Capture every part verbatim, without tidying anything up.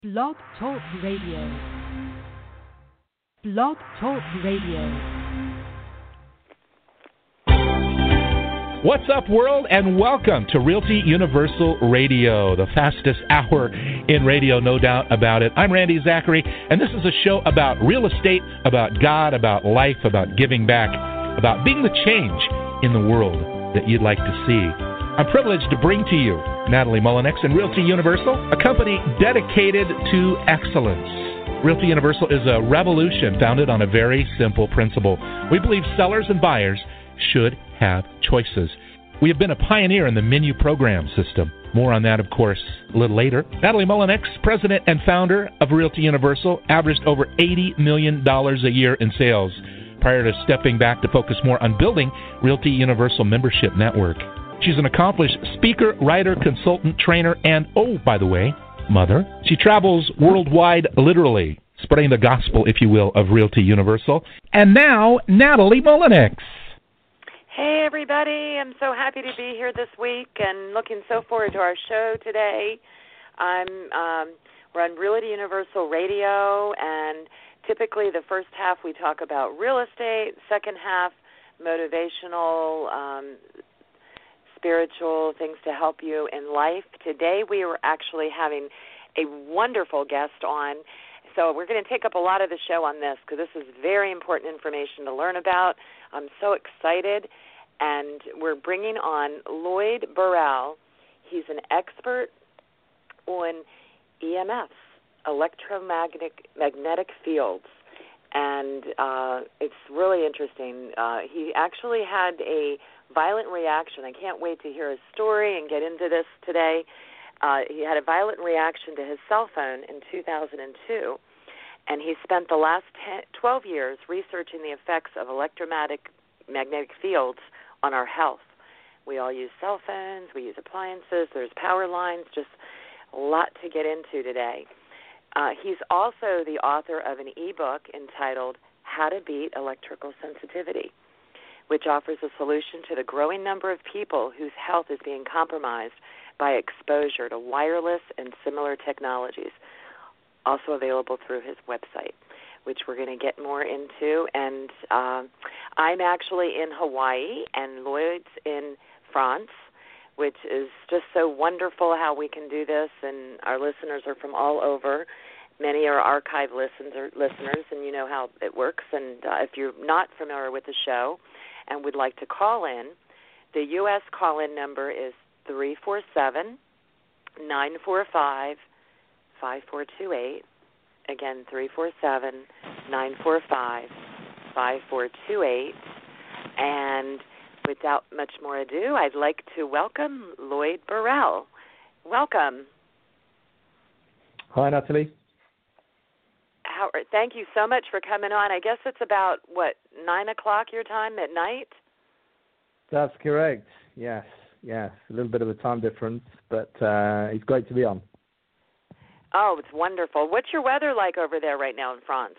Blog Talk Radio. Blog Talk Radio. What's up, world, and welcome to Realty Universal Radio, the fastest hour in radio, no doubt about it. I'm Randy Zachary, and this is a show about real estate, about God, about life, about giving back, about being the change in the world that you'd like to see. I'm privileged to bring to you Natalie Mullinex and Realty Universal, a company dedicated to excellence. Realty Universal is a revolution founded on a very simple principle. We believe sellers and buyers should have choices. We have been a pioneer in the menu program system. More on that, of course, a little later. Natalie Mullinex, president and founder of Realty Universal, averaged over eighty million dollars a year in sales prior to stepping back to focus more on building Realty Universal membership network. She's an accomplished speaker, writer, consultant, trainer, and, oh, by the way, mother. She travels worldwide, literally, spreading the gospel, if you will, of Realty Universal. And now, Natalie Mullinex. Hey, everybody. I'm so happy to be here this week and looking so forward to our show today. I'm um, we're on Realty Universal Radio, and typically the first half we talk about real estate, second half motivational, um, spiritual things to help you in life. Today we are actually having a wonderful guest on. So we're going to take up a lot of the show on this because this is very important information to learn about. I'm so excited. And we're bringing on Lloyd Burrell. He's an expert on E M Fs, electromagnetic magnetic fields. And uh, it's really interesting. Uh, he actually had a violent reaction. I can't wait to hear his story and get into this today. Uh, he had a violent reaction to his cell phone in two thousand two, and he spent the last ten, twelve years researching the effects of electromagnetic magnetic fields on our health. We all use cell phones, we use appliances, there's power lines, just a lot to get into today. Uh, he's also the author of an ebook entitled How to Beat Electrical Sensitivity, which offers a solution to the growing number of people whose health is being compromised by exposure to wireless and similar technologies, also available through his website, which we're going to get more into. And uh, I'm actually in Hawaii, and Lloyd's in France, which is just so wonderful how we can do this, and our listeners are from all over. Many are archive listeners, listeners, and you know how it works. And uh, if you're not familiar with the show and would like to call in, the U S call-in number is three four seven, nine four five, five four two eight. Again, three four seven, nine four five, five four two eight. And without much more ado, I'd like to welcome Lloyd Burrell. Welcome. Hi, Natalie. How, thank you so much for coming on. I guess it's about, what, nine o'clock your time at night? That's correct. Yes, yes. A little bit of a time difference, but uh, it's great to be on. Oh, it's wonderful. What's your weather like over there right now in France?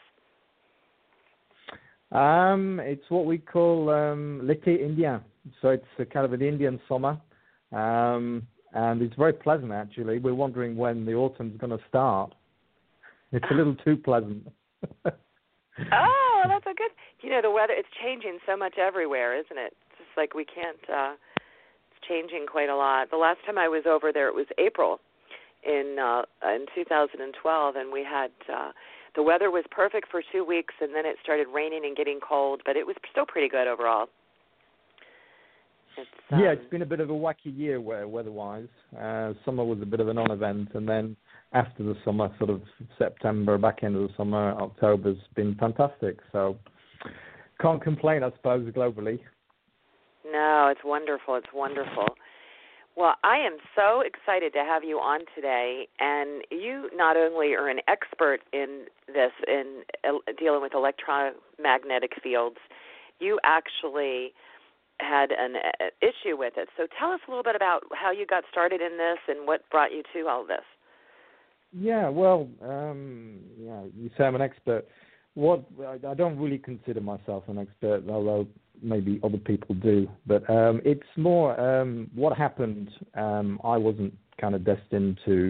Um, it's what we call um, l'été indien. So it's a kind of an Indian summer, um, and it's very pleasant, actually. We're wondering when the autumn's going to start. It's a little too pleasant. Oh, that's a good. You know, the weather, it's changing so much everywhere, isn't it? It's just like we can't, uh, it's changing quite a lot. The last time I was over there, it was April in uh, in two thousand twelve, and we had, uh, the weather was perfect for two weeks, and then it started raining and getting cold, but it was still pretty good overall. It's, um, yeah, it's been a bit of a wacky year weather-wise. Uh, summer was a bit of a non-event, and then after the summer, sort of September, back end of the summer, October's been fantastic. So can't complain, I suppose, globally. No, it's wonderful. It's wonderful. Well, I am so excited to have you on today, and you not only are an expert in this, in uh, dealing with electromagnetic fields, you actually had an uh, issue with it. So tell us a little bit about how you got started in this and what brought you to all this. Yeah, well, um, yeah, you say I'm an expert. What I, I don't really consider myself an expert, although maybe other people do. But um, it's more um, what happened. Um, I wasn't kind of destined to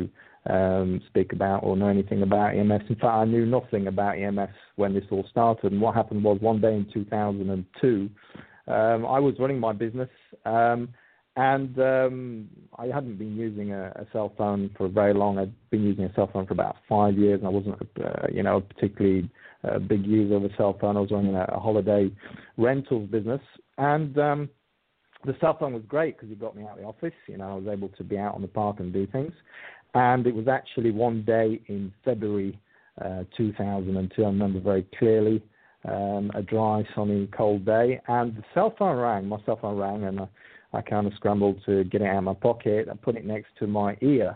um, speak about or know anything about E M S. In fact, I knew nothing about E M S when this all started. And what happened was one day in two thousand two, um, I was running my business, um, and um, I hadn't been using a, a cell phone for very long. I'd been using a cell phone for about five years, and I wasn't, uh, you know, particularly a big user of a cell phone. I was running a, a holiday rentals business, and um, the cell phone was great because it got me out of the office. You know, I was able to be out on the park and do things. And it was actually one day in February uh, two thousand two, I remember very clearly, um, a dry, sunny, cold day, and the cell phone rang. My cell phone rang, and I, I kind of scrambled to get it out of my pocket. I put it next to my ear,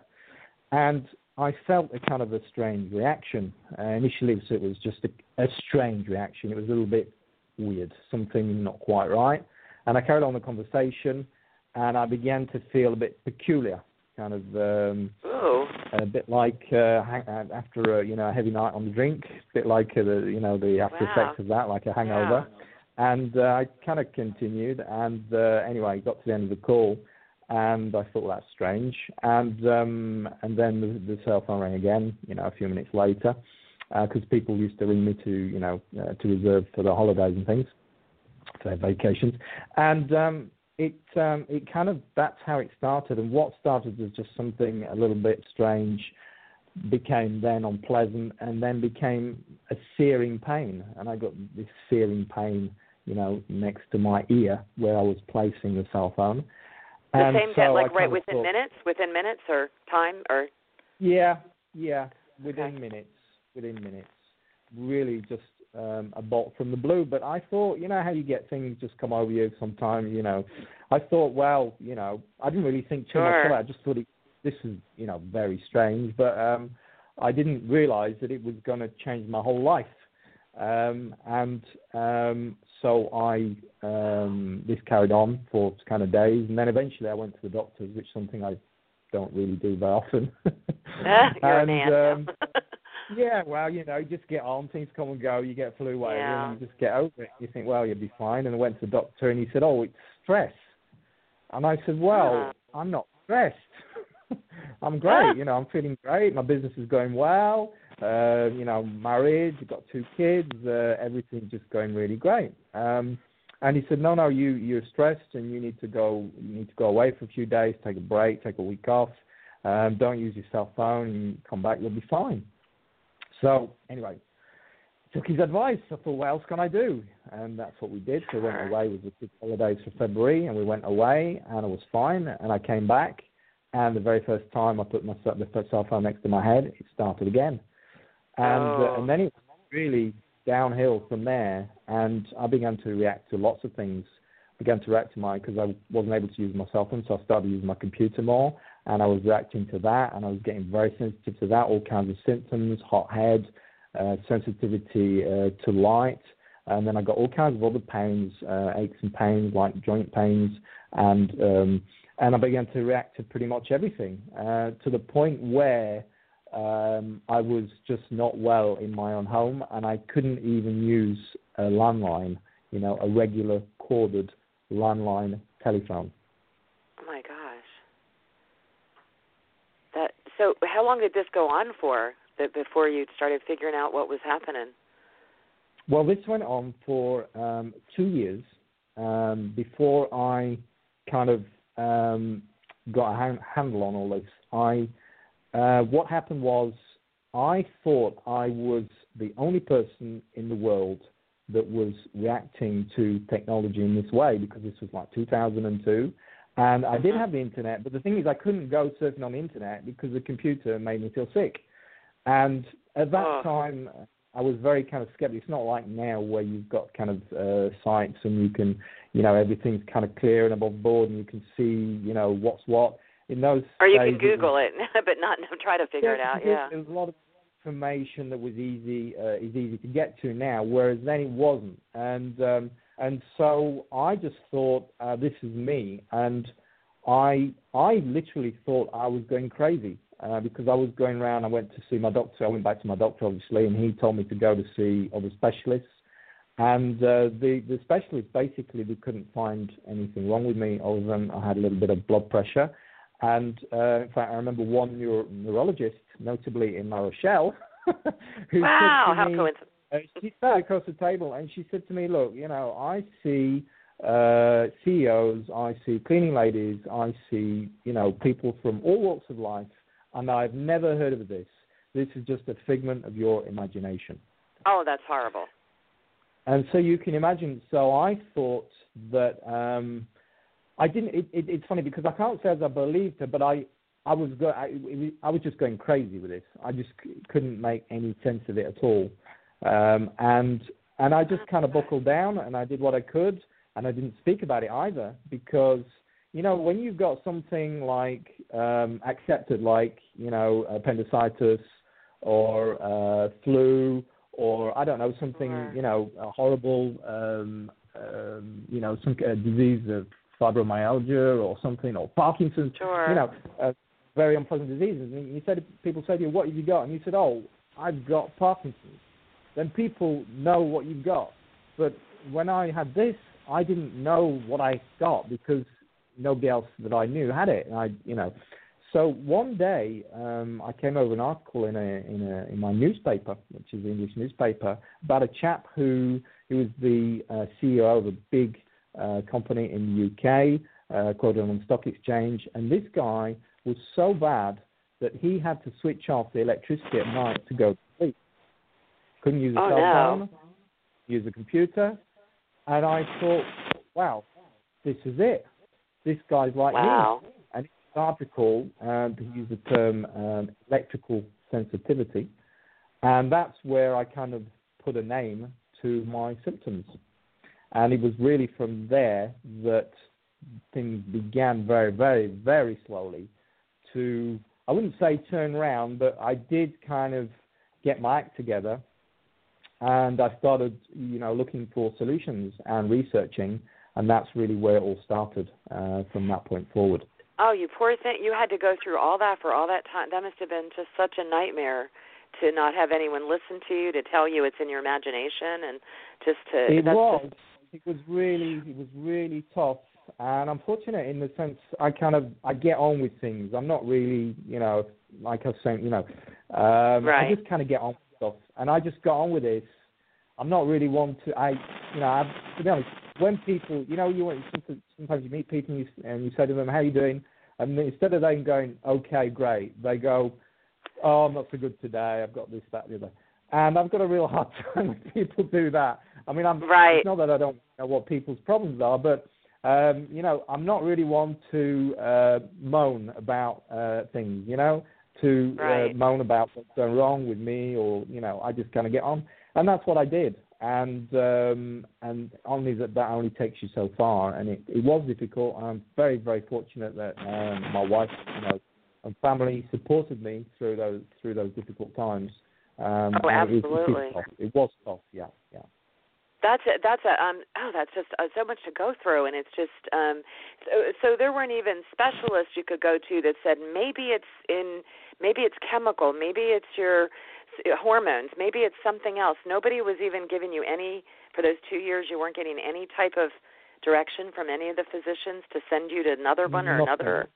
and I felt a kind of a strange reaction. Uh, initially, it was just a, a strange reaction. It was a little bit weird, something not quite right. And I carried on the conversation, and I began to feel a bit peculiar, kind of um, a bit like uh, after a, you know, a heavy night on the drink, a bit like uh, the you know the after wow. effects of that, like a hangover. Yeah. And uh, I kind of continued, and uh, anyway, got to the end of the call, and I thought, well, that's strange. And um, and then the, the cell phone rang again, you know, a few minutes later, because uh, people used to ring me to, you know, uh, to reserve for the holidays and things, for their vacations. And um, it um, it kind of, that's how it started. And what started as just something a little bit strange became then unpleasant, and then became a searing pain. And I got this searing pain, you know, next to my ear where I was placing the cell phone. The and same so day, like I right within thought, minutes, within minutes or time or? Yeah, yeah, within okay. minutes, within minutes. Really just um, a bolt from the blue. But I thought, you know how you get things just come over you sometimes, you know. I thought, well, you know, I didn't really think too sure. much about it. I just thought it, this is, you know, very strange. But um, I didn't realize that it was going to change my whole life. Um, and um, so I, um, this carried on for kind of days. And then eventually I went to the doctors, which is something I don't really do very often. You're and, a man. um, yeah, well, you know, you just get on, things come and go, you get flu, whatever, yeah. and you just get over it. You think, well, you'll be fine. And I went to the doctor, and he said, oh, it's stress. And I said, well, huh. I'm not stressed. I'm great, you know, I'm feeling great. My business is going well. Uh, you know, married, got two kids, uh, everything's just going really great. Um, and he said, no, no, you, you're stressed, and you need to go, you need to go away for a few days, take a break, take a week off. Um, don't use your cell phone, and come back, you'll be fine. So anyway, took his advice. I thought, what else can I do? And that's what we did. So we went away with the kids' holidays for February, and we went away, and I was fine. And I came back, and the very first time I put my the cell phone next to my head, it started again. And oh. uh, and then it was really downhill from there, and I began to react to lots of things. I began to react to my, because I wasn't able to use my cell phone, so I started using my computer more, and I was reacting to that, and I was getting very sensitive to that, all kinds of symptoms, hot head, uh, sensitivity uh, to light, and then I got all kinds of other pains, uh, aches and pains, like joint pains, and um, and I began to react to pretty much everything, uh, to the point where Um, I was just not well in my own home, and I couldn't even use a landline, you know, a regular corded landline telephone. Oh my gosh! That so. How long did this go on for? That before you started figuring out what was happening? Well, this went on for um, two years um, before I kind of um, got a hand, handle on all this. I Uh, what happened was I thought I was the only person in the world that was reacting to technology in this way, because this was like two thousand two, and I did have the internet, but the thing is I couldn't go surfing on the internet because the computer made me feel sick. And at that oh. time, I was very kind of skeptical. It's not like now where you've got kind of uh, sites and you can, you know, everything's kind of clear and above board and you can see, you know, what's what. In those or you days, can Google it, was, it but not try to figure yeah, it out. Yeah, there was a lot of information that was easy uh, is easy to get to now, whereas then it wasn't. And um, and so I just thought uh, this is me, and I I literally thought I was going crazy uh, because I was going around. I went to see my doctor. I went back to my doctor, obviously, and he told me to go to see other specialists. And uh, the the specialists basically they couldn't find anything wrong with me other than I had a little bit of blood pressure. And uh, in fact, I remember one neuro- neurologist notably in La Rochelle, who wow, said to how me, coincidental. uh, she sat across the table and she said to me, look, you know, I see uh, C E Os, I see cleaning ladies, I see, you know, people from all walks of life, and I've never heard of this. This is just a figment of your imagination. Oh, that's horrible. And so you can imagine, so I thought that, um, I didn't, it, it, it's funny because I can't say as I believed her, but I, I was go, I, I was just going crazy with this. I just c- couldn't make any sense of it at all. Um, and and I just kind of buckled down and I did what I could, and I didn't speak about it either because, you know, when you've got something like um, accepted, like, you know, appendicitis or uh, flu or, I don't know, something, Sure. you know, a horrible, um, um, you know, some uh, disease of fibromyalgia or something, or Parkinson's, Sure. you know, uh, very unpleasant diseases. And you said, people say to you, what have you got? And you said, oh, I've got Parkinson's. Then people know what you've got. But when I had this, I didn't know what I got because nobody else that I knew had it. And I, you know, so one day um, I came over an article in a, in a in my newspaper, which is the English newspaper, about a chap who he was the uh, C E O of a big uh, company in the U K, uh, quoted on the stock exchange, and this guy was so bad that he had to switch off the electricity at night to go to sleep. Couldn't use a oh, cell no. phone, use a computer, and I thought, wow, this is it. This guy's like Wow. me. And in this article, um, he used the term um, electrical sensitivity, and that's where I kind of put a name to my symptoms. And it was really from there that things began very, very, very slowly to, I wouldn't say turn around, but I did kind of get my act together. And I started, you know, looking for solutions and researching, and that's really where it all started uh, from that point forward. Oh, you poor thing. You had to go through all that for all that time. That must have been just such a nightmare to not have anyone listen to you, to tell you it's in your imagination, and just to... It that's was. Just... It was really, it was really tough. And I'm fortunate in the sense I kind of, I get on with things. I'm not really, you know, like I was saying, you know, um, right. I just kind of get on with stuff. And I just got on with this. I'm not really one to, I, you know, I, to be honest, when people, you know, you sometimes you meet people and you, and you say to them, how are you doing? And instead of them going, okay, great, they go, oh, I'm not so good today. I've got this, that, the other. And I've got a real hard time when people do that. I mean, I'm, right. it's not that I don't know what people's problems are, but, um, you know, I'm not really one to uh, moan about uh, things, you know, to right. uh, moan about what's going wrong with me or, you know, I just kind of get on. And that's what I did. And um, and only that, that only takes you so far. And it, it was difficult. I'm very, very fortunate that um, my wife, you know, and family supported me through those through those difficult times. Um, oh, absolutely. It, it, it was tough. Yeah, yeah. That's a, that's a um oh that's just uh, so much to go through, and it's just um so, so there weren't even specialists you could go to that said maybe it's in maybe it's chemical, maybe it's your hormones, maybe it's something else. Nobody was even giving you any, for those two years you weren't getting any type of direction from any of the physicians to send you to another one or nothing. another.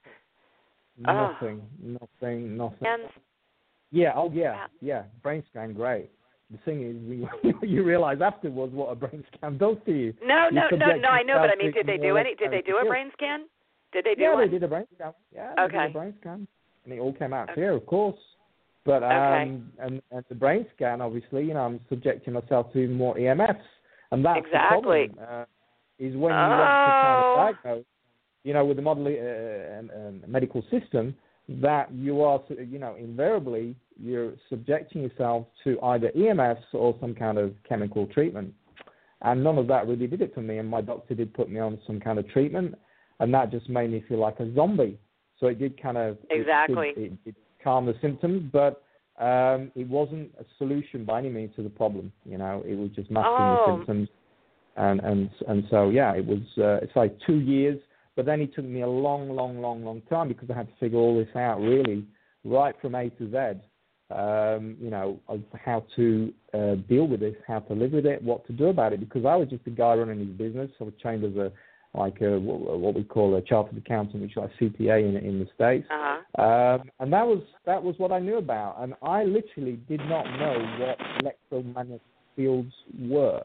Nothing, oh. nothing, nothing. And, yeah, oh yeah, yeah. Brain scan, great. The thing is, you realize afterwards what a brain scan does to you. No, you no, no, no. I know, but I mean, did they do any? Did they do a yeah. brain scan? Did they do yeah, one? they did a brain scan. Yeah, they okay. did a brain scan, and it all came out okay. clear, of course. But um, okay. and, and the brain scan, obviously, you know, I'm subjecting myself to even more E M Fs, and that's exactly. the problem. Uh, is when you oh. want to kind of diagnose, you know, with the model, uh, um, um, medical system, that you are, you know, invariably you're subjecting yourself to either E M Fs or some kind of chemical treatment. And none of that really did it for me. And my doctor did put me on some kind of treatment, and that just made me feel like a zombie. So it did kind of exactly. It, it, it calm the symptoms, but um, it wasn't a solution by any means to the problem. You know, it was just masking oh. the symptoms. And and and so yeah, it was. Uh, it's like two years. But then it took me a long, long, long, long time because I had to figure all this out really, right from A to Z. Um, you know, of how to uh, deal with this, how to live with it, what to do about it. Because I was just a guy running his business. I was trained as a like a, what we call a chartered accountant, which is like C P A in, in the States. Uh-huh. Um, and that was that was what I knew about. And I literally did not know what electromagnetic fields were.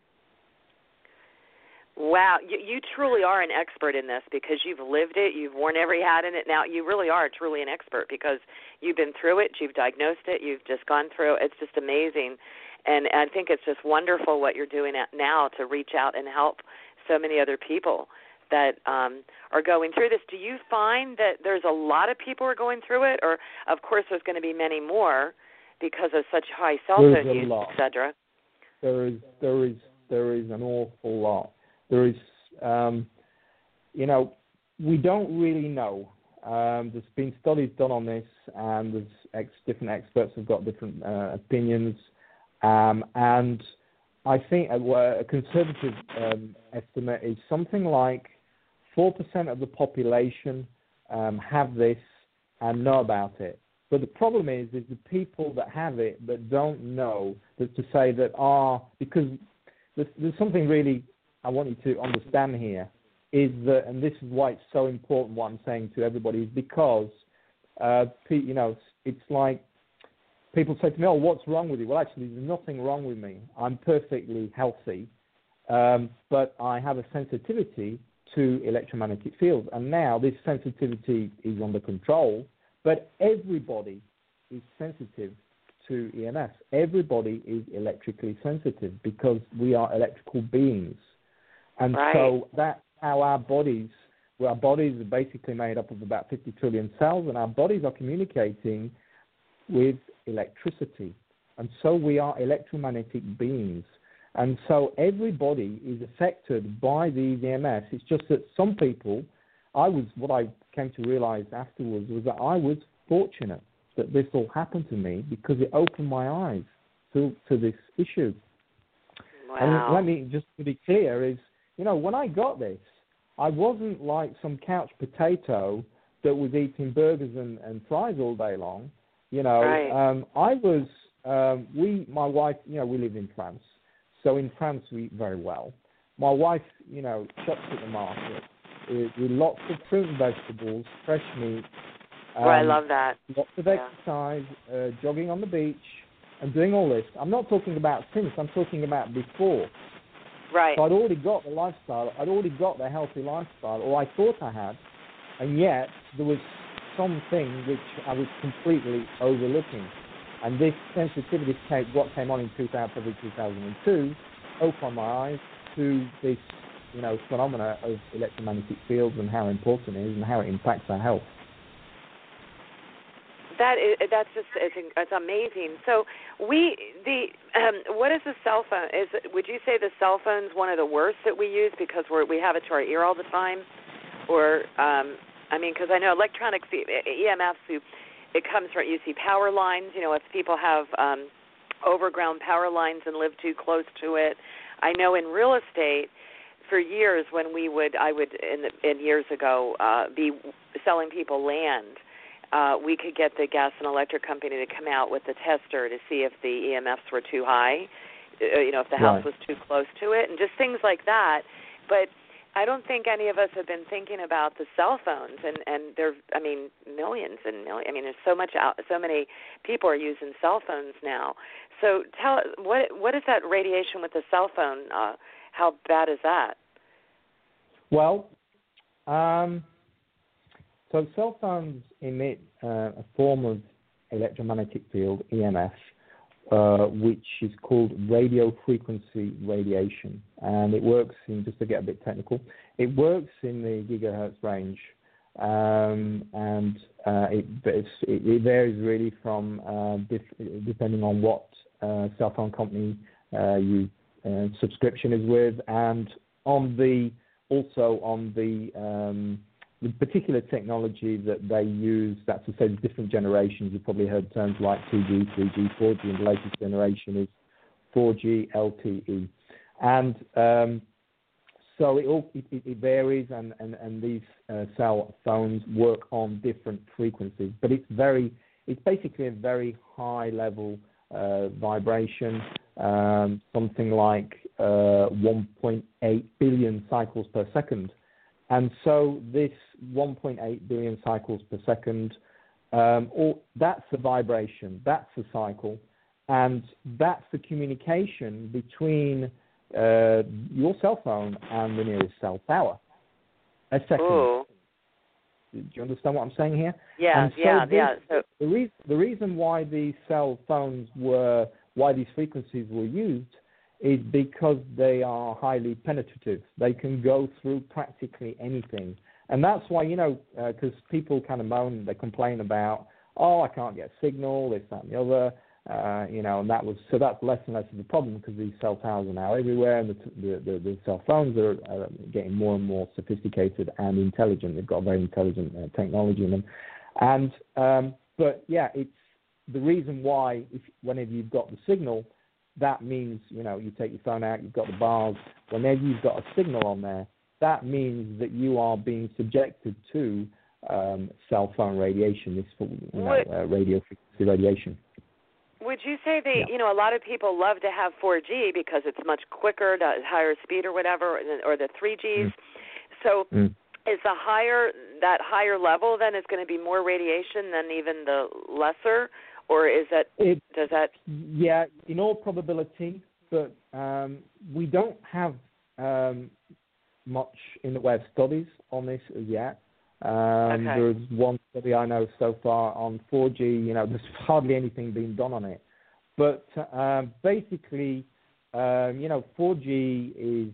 Wow, you, you truly are an expert in this because you've lived it, you've worn every hat in it. Now you really are truly an expert because you've been through it, you've diagnosed it, you've just gone through it. It's just amazing. And I think it's just wonderful what you're doing now to reach out and help so many other people that um, are going through this. Do you find that there's a lot of people who are going through it? Or, of course, there's going to be many more because of such high cell phone use, et cetera? There is, there is, there is an awful lot. There is, um, you know, we don't really know. Um, there's been studies done on this, and there's ex- different experts have got different uh, opinions. Um, and I think a, a conservative um, estimate is something like four percent of the population um, have this and know about it. But the problem is, is the people that have it but don't know, that to say that are, because there's, there's something really I want you to understand here, is that, and this is why it's so important what I'm saying to everybody, is because, uh, you know, it's like people say to me, oh, what's wrong with you? Well, actually, there's nothing wrong with me. I'm perfectly healthy, um, but I have a sensitivity to electromagnetic fields. And now this sensitivity is under control, but everybody is sensitive to E M F. Everybody is electrically sensitive because we are electrical beings. And right. so that's how our bodies, well, our bodies are basically made up of about fifty trillion cells, and our bodies are communicating with electricity. And so we are electromagnetic beings. And so everybody is affected by these E M Fs. It's just that some people, I was, what I came to realize afterwards was that I was fortunate that this all happened to me because it opened my eyes to, to this issue. Wow. And let me just to be clear is, you know, when I got this, I wasn't like some couch potato that was eating burgers and, and fries all day long. You know, right. um, I was, um, we, my wife, you know, we live in France. So in France, we eat very well. My wife, you know, shops at the market with, with lots of fruit and vegetables, fresh meat. Um, well, I love that. Lots of yeah. exercise, uh, jogging on the beach, and doing all this. I'm not talking about since, I'm talking about before. Right. So I'd already got the lifestyle, I'd already got the healthy lifestyle, or I thought I had, and yet there was something which I was completely overlooking. And this sensitivity came, what came on in two thousand, two thousand two, opened my eyes to this, you know, phenomena of electromagnetic fields and how important it is and how it impacts our health. That is, that's just it's, it's amazing. So we the um, what is the cell phone? Is would you say the cell phone's one of the worst that we use because we're, we have it to our ear all the time, or um, I mean, because I know electronics, E M Fs, it comes from you see power lines. You know, if people have um, overground power lines and live too close to it. I know in real estate, for years when we would I would in, the, in years ago uh, be selling people land. Uh, we could get the gas and electric company to come out with the tester to see if the E M Fs were too high, uh, you know, if the house right. was too close to it, and just things like that. But I don't think any of us have been thinking about the cell phones, and and there, I mean, millions and millions. I mean, there's so much out, so many people are using cell phones now. So tell what what is that radiation with the cell phone? Uh, how bad is that? Well, um. So cell phones emit uh, a form of electromagnetic field, E M F, uh, which is called radio frequency radiation. And it works in, just to get a bit technical, it works in the gigahertz range. Um, and uh, it, it, it varies really from, uh, dif- depending on what uh, cell phone company uh, you uh, subscription is with, and on the also on the um, the particular technology that they use, that's to say the different generations. You've probably heard terms like two G, three G, four G, and the latest generation is four G L T E. And um, so it, all, it, it varies, and, and, and these uh, cell phones work on different frequencies. But it's very, it's basically a very high level uh, vibration, um, something like uh, one point eight billion cycles per second. And so this one point eight billion cycles per second, um, or that's the vibration, that's the cycle, and that's the communication between uh, your cell phone and the nearest cell tower. A second. Ooh. Do you understand what I'm saying here? Yeah, and so yeah, this, yeah. So the, re- the reason why these cell phones were, why these frequencies were used is because they are highly penetrative. They can go through practically anything. And that's why, you know, because uh, people kind of moan, they complain about, oh, I can't get a signal, this, that, and the other. Uh, you know, and that was, so that's less and less of a problem because these cell towers are now everywhere, and the, the, the, the cell phones are uh, getting more and more sophisticated and intelligent. They've got very intelligent uh, technology in them. And, um, but yeah, it's the reason why, if, whenever you've got the signal, that means, you know, you take your phone out, you've got the bars. Whenever you've got a signal on there, that means that you are being subjected to um, cell phone radiation, this, you know, uh, radio frequency radiation. Would you say they, yeah. you know, a lot of people love to have four G because it's much quicker, to higher speed or whatever, or the three Gs. Mm. So mm. is the higher, that higher level then is going to be more radiation than even the lesser, or is that, it, does that? Yeah, in all probability, but um, we don't have um, much in the way of studies on this as yet. Um, okay. There's one study I know so far on four G. You know, there's hardly anything being done on it. But um, basically, um, you know, four G is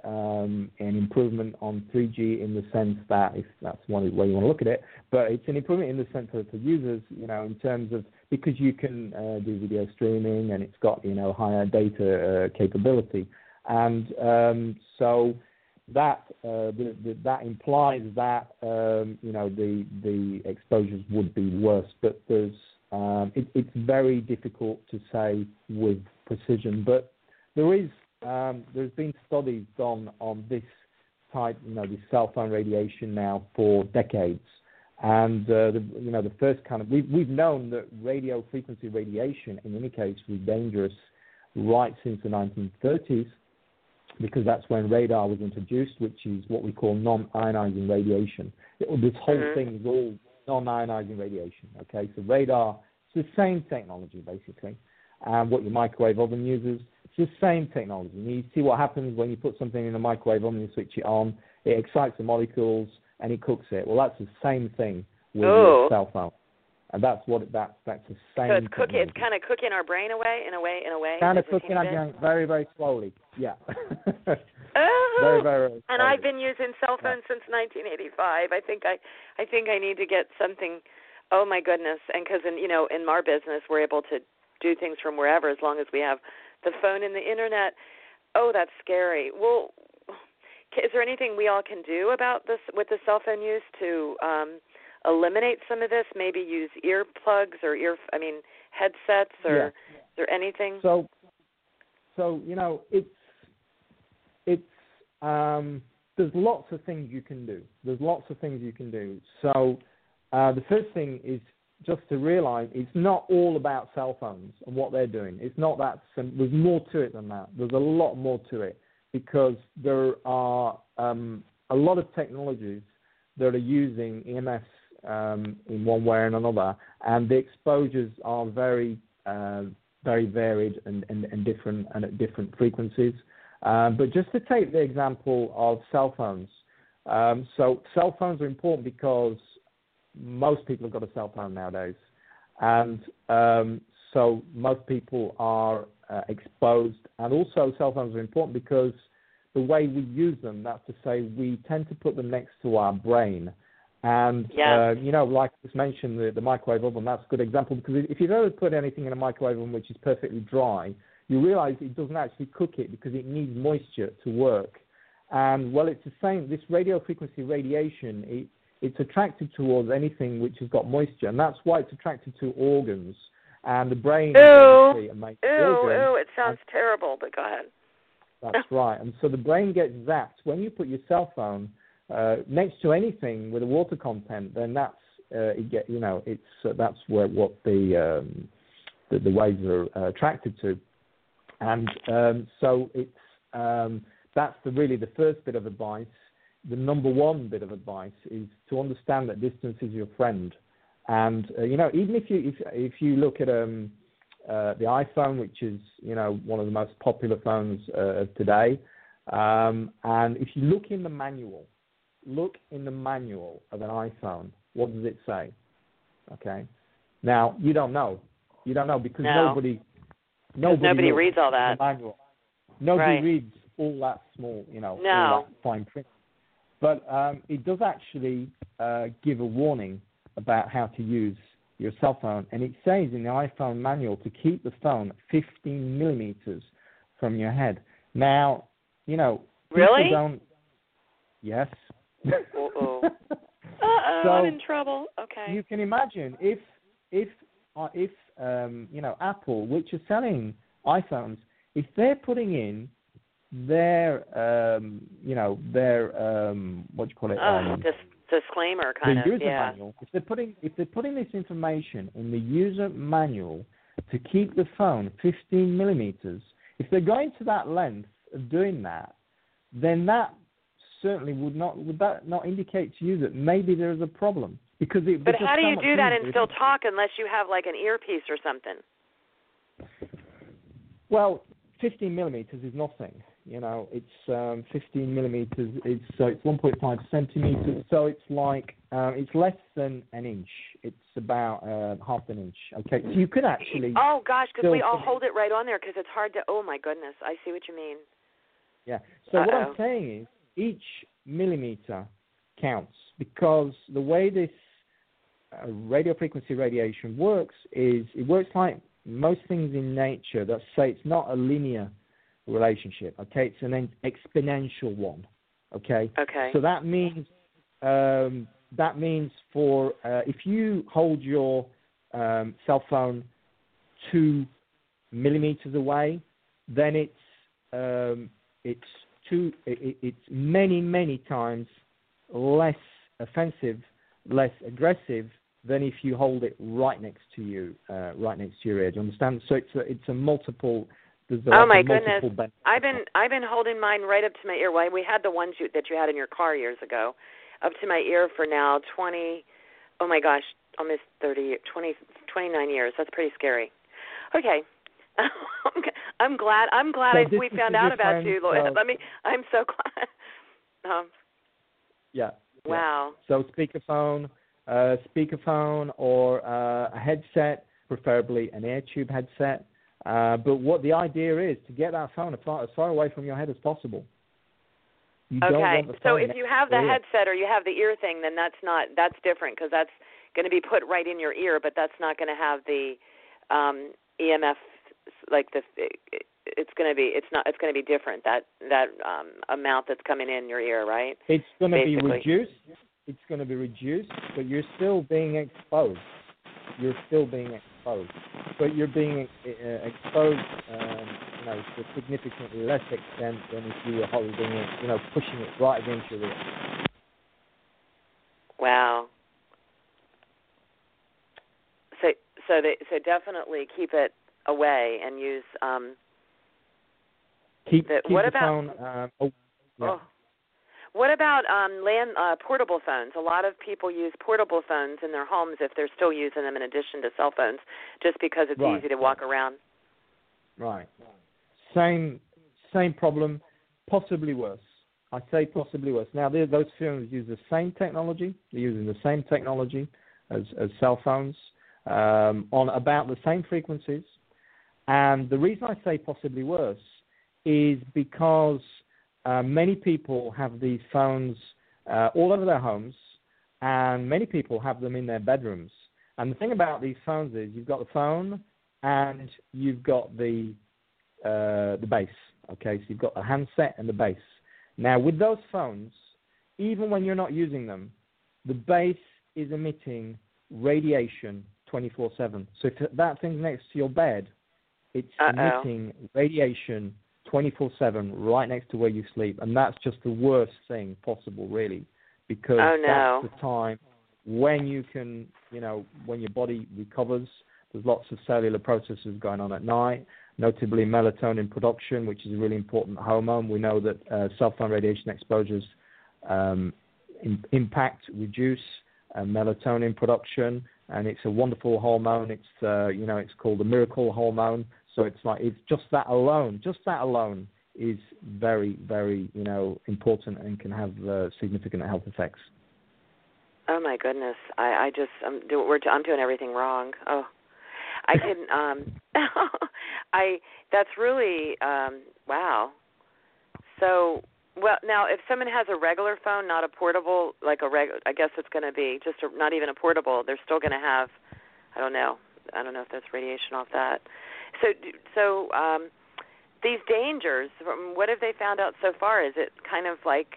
um, an improvement on three G in the sense that, if that's one way you want to look at it, but it's an improvement in the sense for, for users, you know, in terms of, because you can uh, do video streaming and it's got, you know, higher data uh, capability. And um, so that uh, the, the, that implies that um, you know the the exposures would be worse, but there's um, it, it's very difficult to say with precision. But there is um, there's been studies done on this type, you know, this cell phone radiation now for decades, and uh, the, you know the first kind of we've we've known that radio frequency radiation in any case was dangerous right since the nineteen thirties. Because that's when radar was introduced, which is what we call non-ionizing radiation. It, this whole mm-hmm. thing is all non-ionizing radiation, okay? So radar, it's the same technology, basically. And what your microwave oven uses, it's the same technology. And you see what happens when you put something in a microwave oven, you switch it on, it excites the molecules, and it cooks it. Well, that's the same thing with oh. your cell phone. And that's what that's that's the same. So it's cooking. technology. It's kind of cooking our brain away, in a way, in a way. Kind of cooking our brain very, very slowly. Yeah. oh. Very, very. Slowly. And I've been using cell phones yeah. since nineteen eighty-five. I think I, I think I need to get something. Oh my goodness! And because in you know in our business we're able to do things from wherever as long as we have the phone and the internet. Oh, that's scary. Well, is there anything we all can do about this with the cell phone use to um, eliminate some of this? Maybe use earplugs or ear, I mean, headsets, or yeah. is there anything? So, so you know, it's it's um, there's lots of things you can do. There's lots of things you can do. So, uh, the first thing is just to realize it's not all about cell phones and what they're doing. It's not that simple. There's more to it than that. There's a lot more to it because there are um, a lot of technologies that are using E M S um, in one way or another, and the exposures are very, uh, very varied and, and, and different and at different frequencies. Um, but just to take the example of cell phones, um, so cell phones are important because most people have got a cell phone nowadays, and um, so most people are uh, exposed, and also cell phones are important because the way we use them, that's to say we tend to put them next to our brain. And, yeah. uh, you know, like I just mentioned, the, the microwave oven, that's a good example, because if you've ever put anything in a microwave oven which is perfectly dry, you realize it doesn't actually cook it because it needs moisture to work. And, well, it's the same. This radio frequency radiation, it, it's attracted towards anything which has got moisture, and that's why it's attracted to organs. And the brain... Ew, is a main ew, organ, ew, it sounds and, terrible, but go ahead. That's right. And so the brain gets zapped. When you put your cell phone uh, next to anything with a water content, then that's uh, it get you know it's uh, that's where what the um, the, the waves are uh, attracted to, and um, so it's um, that's the, really the first bit of advice. The number one bit of advice is to understand that distance is your friend. And, uh, you know, even if you if, if you look at um, uh, the iPhone, which is, you know, one of the most popular phones uh, of today, um, and if you look in the manual, look in the manual of an iPhone, what does it say? Okay. Now, you don't know. You don't know because no. nobody nobody, nobody reads all that. Manual. Nobody right. reads all that small, you know, no. all that fine print. But um, it does actually uh, give a warning about how to use your cell phone. And it says in the iPhone manual to keep the phone fifteen millimeters from your head. Now, you know, really? people don't... Yes. Uh-oh. Uh-oh, so I'm in trouble. Okay. You can imagine if, if, uh, if um, you know, Apple, which are selling iPhones, if they're putting in their, um, you know, their, um, what do you call it? Oh, um, dis- disclaimer kind the of, user yeah. manual. If they're putting, if they're putting this information in the user manual to keep the phone fifteen millimeters, if they're going to that length of doing that, then that certainly would not, would that not indicate to you that maybe there is a problem? Because it, but how do so you do that and easier. still talk unless you have like an earpiece or something? Well, fifteen millimeters is nothing. You know, it's um, fifteen millimeters. It's so it's one point five centimeters. So it's like um, it's less than an inch. It's about uh, half an inch. Okay, so you could actually. Oh gosh, because we all still- hold it right on there because it's hard to. Oh my goodness, I see what you mean. Yeah. So what Uh-oh. I'm saying is each millimeter counts because the way this uh, radio frequency radiation works is it works like most things in nature. That say it's not a linear relationship. Okay, it's an exponential one. Okay. Okay. So that means um, that means for uh, if you hold your um, cell phone two millimeters away, then it's um, it's two. It, it's many many times less offensive, less aggressive than if you hold it right next to you, uh, right next to your ear. Do you understand? So it's a, it's a multiple. There's a, oh like my a goodness! ben- I've been I've been holding mine right up to my ear. Well, we had the ones you, that you had in your car years ago, up to my ear for now twenty. Oh my gosh, almost thirty, twenty, twenty-nine years. That's pretty scary. Okay. I'm glad. I'm glad So I, this we is found a out about different, you, Lloyd. uh, Let me. I'm so glad. Um, Yeah. yeah. wow. So speakerphone, uh, speakerphone, or uh, a headset, preferably an air tube headset. Uh, but what the idea is to get that phone as far, as far away from your head as possible. You don't Okay. want the So phone if next you have to the your ear. headset or you have the ear thing, then that's not that's different because that's going to be put right in your ear, but that's not going to have the um, E M F like the. It's going to be it's not it's going to be different that that um, amount that's coming in your ear, right? It's going to be Basically. reduced. It's going to be reduced, but you're still being exposed. You're still being exposed, but you're being uh, exposed, um, you know, to significantly less extent than if you were holding it, you know, pushing it right against your ear. Wow. So so they so definitely keep it away and use. Um, Keep, the, keep what the about? phone. Um, oh, yeah. Oh. What about um, land uh, portable phones? A lot of people use portable phones in their homes if they're still using them in addition to cell phones, just because it's Right. easy to walk around. Right. Same same problem, possibly worse. I say possibly worse. Now, those phones use the same technology. They're using the same technology as, as cell phones um, on about the same frequencies. And the reason I say possibly worse is because uh, many people have these phones uh, all over their homes, and many people have them in their bedrooms. And the thing about these phones is you've got the phone and you've got the uh, the base. Okay, so you've got the handset and the base. Now, with those phones, even when you're not using them, the base is emitting radiation twenty-four seven. So if that thing's next to your bed, it's Uh-oh. emitting radiation twenty-four seven right next to where you sleep. And that's just the worst thing possible, really, because Oh, no. that's the time when you can, you know, when your body recovers. There's lots of cellular processes going on at night. notably melatonin production, which is a really important hormone. We know that uh, cell phone radiation exposures um, in, impact, reduce uh, melatonin production, and it's a wonderful hormone. It's uh, you know it's called the miracle hormone. So it's like it's just that alone, just that alone is very, very you know important and can have uh, significant health effects. Oh my goodness! I, I just I'm, do, we're, I'm doing everything wrong. Oh, I can. Um, I that's really um, wow. So well now, if someone has a regular phone, not a portable, like a reg, I guess it's going to be just a, not even a portable. They're still going to have. I don't know. I don't know if there's radiation off that. So so um, these dangers. What have they found out so far? Is it kind of like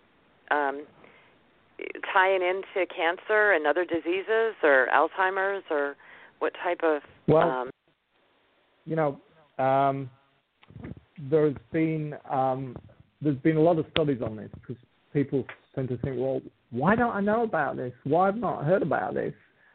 um, tying into cancer and other diseases, or Alzheimer's, or what type of? Well, um, you know, um, there's been um, there's been a lot of studies on this because people tend to think, well, why don't I know about this? Why have I not heard about this?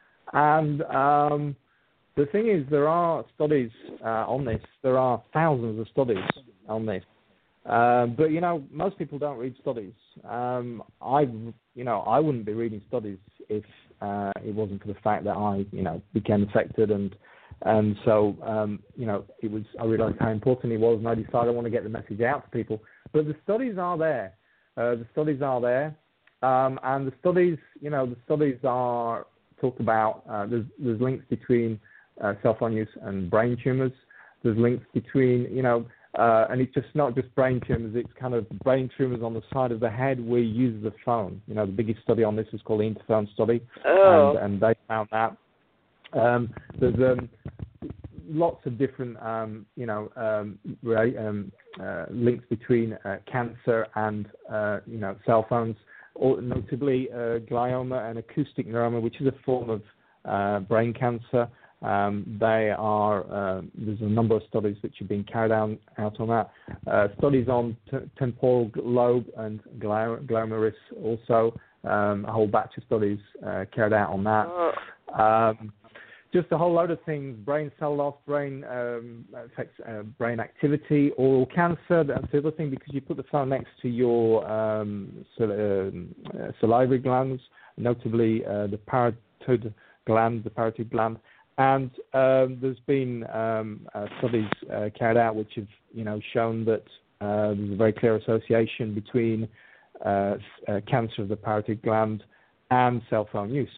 And um, the thing is, there are studies uh, on this. There are thousands of studies on this. Uh, but you know, most people don't read studies. Um, I, you know, I wouldn't be reading studies if uh, it wasn't for the fact that I, you know, became affected, and and so um, you know, it was. I realised how important it was, and I decided I want to get the message out to people. But the studies are there. Uh, the studies are there, um, and the studies, you know, the studies are talked about. Uh, there's there's links between uh, cell phone use and brain tumours. There's links between, you know. Uh, and it's just not just brain tumours, it's kind of brain tumours on the side of the head where you use the phone. You know, the biggest study on this is called the Interphone study, oh. and, and they found that. Um, there's um, lots of different, um, you know, um, right, um, uh, links between uh, cancer and, uh, you know, cell phones, or notably uh, glioma and acoustic neuroma, which is a form of uh, brain cancer. Um, they are, uh, there's a number of studies which have been carried out, out on that. Uh, studies on t- temporal lobe and glomerulus also, um, a whole batch of studies uh, carried out on that. Oh. Um, just a whole load of things, brain cell loss, brain um, affects uh, brain activity, oral cancer. That's the other thing, because you put the phone next to your um, sal- uh, salivary glands, notably uh, the parotid gland, the parotid gland. And um, there's been um, uh, studies uh, carried out which have, you know, shown that uh, there's a very clear association between uh, uh, cancer of the parotid gland and cell phone use.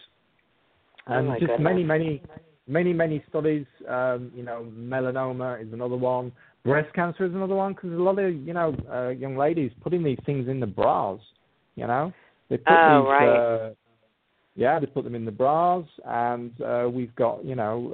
And oh just goodness. many, many, many, many studies. Um, you know, melanoma is another one. Breast cancer is another one, because a lot of, you know, uh, young ladies putting these things in the bras. You know, they put Oh, these. right. Uh, Yeah, they put them in the bras, and uh, we've got, you know,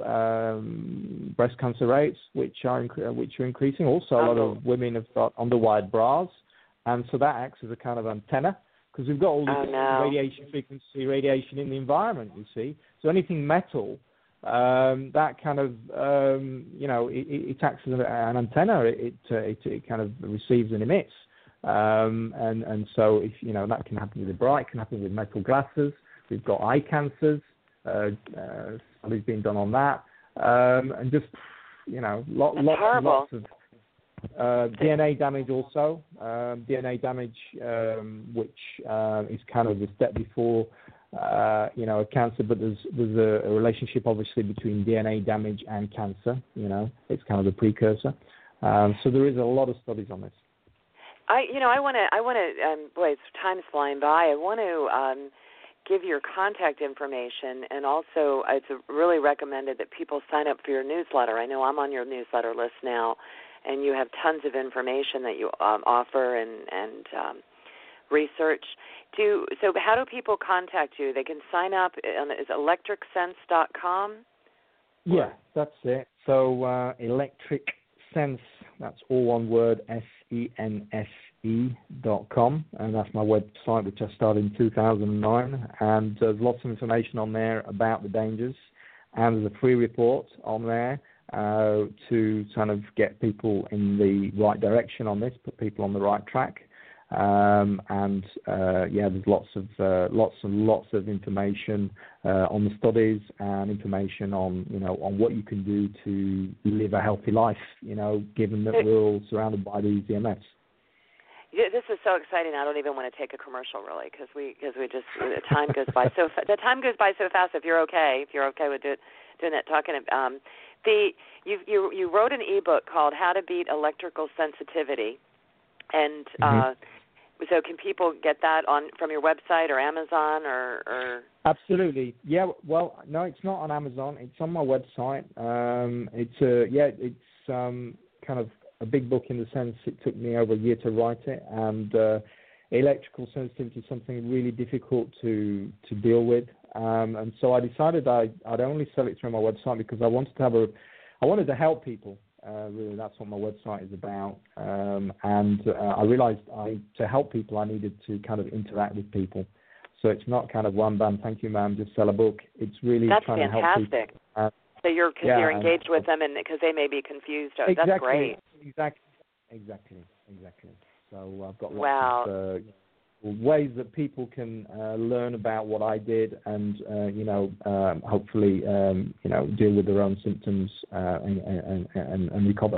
um, breast cancer rates which are inc- which are increasing. Also, a lot Oh. of women have got underwired bras, and so that acts as a kind of antenna, because we've got all this Oh, no. radiation frequency, radiation in the environment. You see, so anything metal, um, that kind of, um, you know, it, it acts as an antenna. It it, uh, it it kind of receives and emits, um, and and so if you know that can happen with the bra, it can happen with metal glasses. We've got eye cancers, uh, uh, studies being done on that, um, and just, you know, lot, lots and lots of uh, D N A damage also. Um, D N A damage, um, which uh, is kind of the step before, uh, you know, a cancer, but there's there's a, a relationship obviously between D N A damage and cancer. You know, it's kind of the precursor. Um, so there is a lot of studies on this. I, you know, I want to, I want to, um, boy, it's time's flying by. I want to um, give your contact information, and also it's really recommended that people sign up for your newsletter. I know I'm on your newsletter list now, and you have tons of information that you um, offer and, and um, research. Do, so how do people contact you? They can sign up on is electric sense dot com? Yeah, that's it. So uh, Electric Sense, that's all one word, S E N S E dot com, and that's my website, which I started in two thousand nine, and there's lots of information on there about the dangers, and there's a free report on there uh, to kind of get people in the right direction on this, put people on the right track. Um, and uh, yeah, there's lots of uh, lots and lots of information uh, on the studies and information on you know on what you can do to live a healthy life. You know, given that we're all surrounded by these E M Fs. Yeah, this is so exciting. I don't even want to take a commercial really because we because we just the time goes by so fa- the time goes by so fast. If you're okay, if you're okay with do, doing that, talking um, the you you you wrote an ebook called How to Beat Electrical Sensitivity, and. Mm-hmm. Uh, So can people get that on from your website or Amazon or, or? Absolutely. Yeah. Well, no, it's not on Amazon. It's on my website. Um, it's a yeah. It's um, kind of a big book in the sense it took me over a year to write it, and uh, electrical sensitivity is something really difficult to to deal with. Um, and so I decided I, I'd only sell it through my website because I wanted to have a, I wanted to help people. Uh, really, that's what my website is about. Um, and uh, I realized I, to help people, I needed to kind of interact with people. So it's not kind of one bam, thank you, ma'am, just sell a book. It's really that's trying fantastic. to help people. Uh, so you're cause yeah, you're engaged and, with them, and because they may be confused. Oh, exactly, that's great. Exactly, exactly, exactly. So I've got lots wow. of uh, ways that people can uh, learn about what I did, and uh, you know, um, hopefully, um, you know, deal with their own symptoms uh, and, and, and, and recover.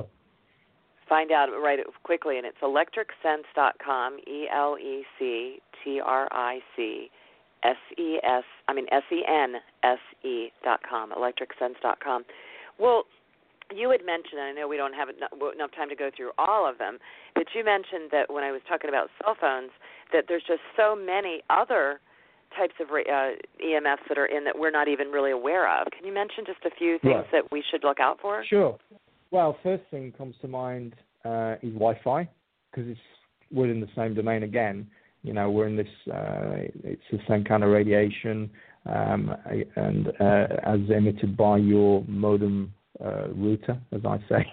Find out right quickly, and it's electric sense dot com, E L E C T R I C S E S, I mean S E N S E dot com, electric sense dot com. Well, you had mentioned, and I know we don't have enough time to go through all of them, but you mentioned that when I was talking about cell phones, that there's just so many other types of uh, E M Fs that are in that we're not even really aware of. Can you mention just a few things right. that we should look out for? Sure. Well, first thing comes to mind uh, is Wi-Fi, because it's we're in the same domain again. You know, we're in this. Uh, it's the same kind of radiation, um, and uh, as emitted by your modem. Uh, router, as I say.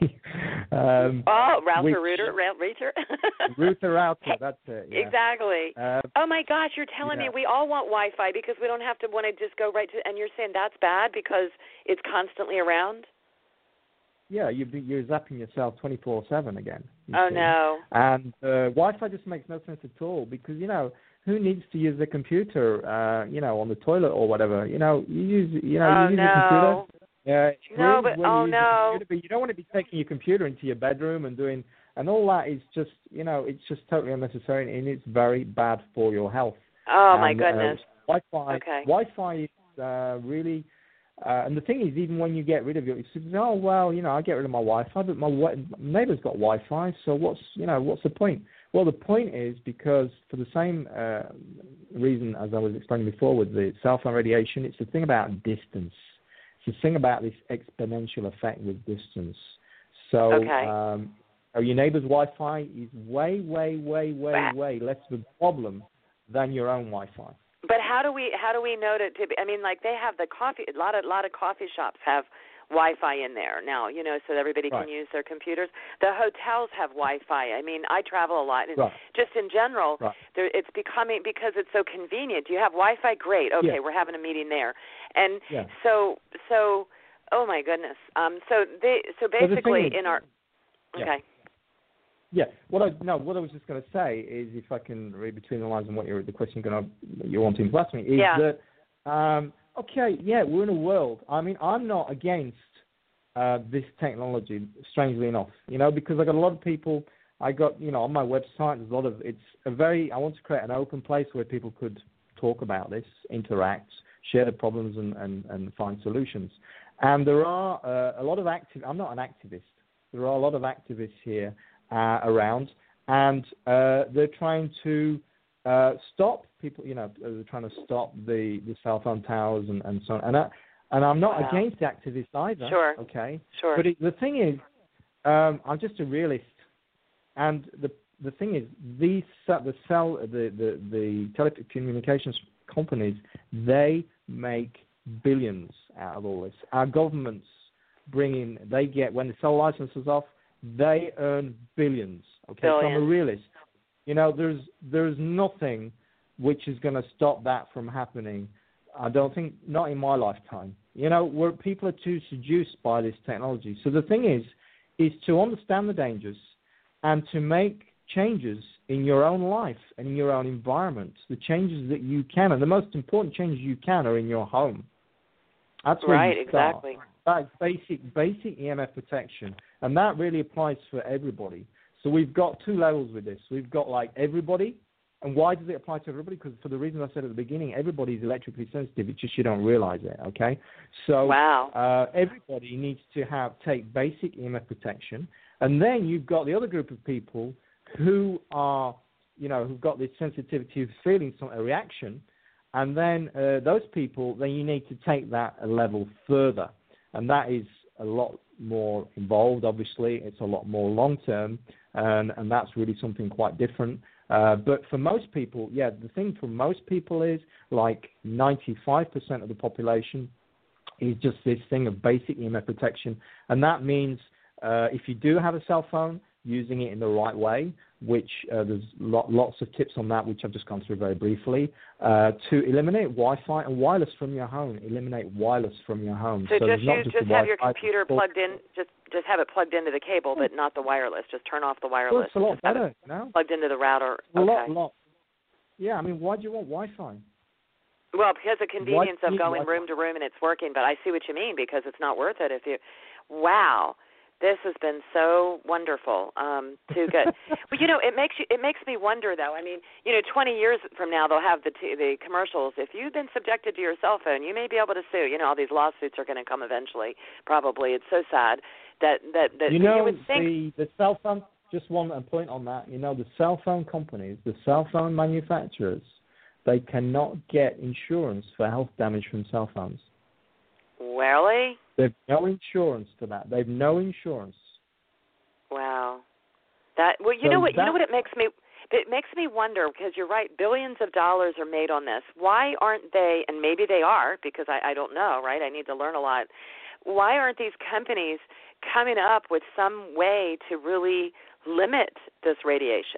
um, oh, router, which, router, router. router, router, that's it. Yeah. Exactly. Uh, oh, my gosh, you're telling yeah. me we all want Wi-Fi because we don't have to want to just go right to, and you're saying that's bad because it's constantly around? Yeah, you're, you're zapping yourself twenty-four seven again. Oh, see. no. And uh, Wi-Fi just makes no sense at all because, you know, who needs to use the computer, uh, you know, on the toilet or whatever? You know, you use, you know, oh, you use no. the computer. Yeah, no, but oh no! Computer, but you don't want to be taking your computer into your bedroom and doing, and all that is just, you know, it's just totally unnecessary, and it's very bad for your health. Oh and, my goodness! Uh, Wi-Fi, okay. Wi-Fi is uh, really, uh, and the thing is, even when you get rid of it, it's oh well, you know, I get rid of my Wi-Fi, but my neighbour's got Wi-Fi, so what's, you know, what's the point? Well, the point is because for the same uh, reason as I was explaining before with the cell phone radiation, it's the thing about distance. It's the thing about this exponential effect with distance. So, okay. um, your neighbor's Wi-Fi is way, way, way, way, way less of a problem than your own Wi-Fi. But how do we how do we know to? to be, I mean, like they have the coffee. A lot of lot of coffee shops have Wi-Fi in there now, you know, so that everybody right. can use their computers. The hotels have Wi-Fi. I mean, I travel a lot, and right. just in general, right. there, it's becoming, because it's so convenient. Do you have Wi-Fi? Great. Okay, yeah. we're having a meeting there. And yeah. so, so, oh my goodness. Um, so they, so basically well, the in our, yeah. okay. Yeah. What I no, what I was just going to say is, if I can read between the lines and what you're the question you're going to you're wanting to ask me is yeah. that um, okay, yeah, we're in a world. I mean, I'm not against uh, this technology. Strangely enough, you know, because I got a lot of people. I got you know on my website. There's a lot of it's a very. I want to create an open place where people could talk about this, interact, share the problems, and, and, and find solutions. And there are uh, a lot of active. I'm not an activist. There are a lot of activists here uh, around, and uh, they're trying to uh, stop people. You know, they're trying to stop the, the cell phone towers and, and so on. And I, and I'm not wow. against activists either. Sure. Okay. Sure. But it, the thing is, um, I'm just a realist, and the the thing is, these the cell the the, the telecommunications companies, they make billions out of all this. Our governments bring in, they get, when they sell licenses off, they earn billions. Okay, billions. So I'm a realist. You know, there's there's nothing which is going to stop that from happening. I don't think, not in my lifetime. You know, where people are too seduced by this technology. So the thing is, is to understand the dangers and to make changes in your own life and in your own environment. The changes that you can, and the most important changes you can, are in your home. That's where right, you start. exactly. That's basic, basic E M F protection, and that really applies for everybody. So we've got two levels with this. We've got like everybody, and why does it apply to everybody? Because for the reason I said at the beginning, everybody is electrically sensitive. It's just you don't realize it. Okay, so wow. uh, everybody needs to have take basic E M F protection, and then you've got the other group of people who are, you know, who've got this sensitivity of feeling some a reaction, and then uh, those people, then you need to take that a level further, and that is a lot more involved. Obviously, it's a lot more long term, and and that's really something quite different. Uh, but for most people, yeah, the thing for most people is like ninety-five percent of the population is just this thing of basic E M F protection, and that means uh, if you do have a cell phone, using it in the right way, which uh, there's lot, lots of tips on that, which I've just gone through very briefly, uh, to eliminate Wi-Fi and wireless from your home. Eliminate wireless from your home. So, So just not use, just just the have your Wi-Fi, computer but plugged in, just just have it plugged into the cable, but not the wireless. Just turn off the wireless. Well, it's a lot just have better, it you know? plugged into the router. A Okay. lot, lot. Yeah, I mean, why do you want Wi-Fi? Well, because of convenience Why- of going why- room to room and it's working, but I see what you mean because it's not worth it if you. Wow, this has been so wonderful. Um, too good. Well, you know, it makes you. It makes me wonder, though. I mean, you know, twenty years from now they'll have the t- the commercials. If you've been subjected to your cell phone, you may be able to sue. You know, all these lawsuits are going to come eventually. Probably. It's so sad that that that You know, you would think. the, the cell phone, just one point on that, you know, the cell phone companies, the cell phone manufacturers, they cannot get insurance for health damage from cell phones. Really? They've no insurance for that. They've no insurance. Wow. That well, you So know what? that, You know what it makes me. It makes me wonder because you're right. Billions of dollars are made on this. Why aren't they? And maybe they are because I, I don't know. Right? I need to learn a lot. Why aren't these companies coming up with some way to really limit this radiation?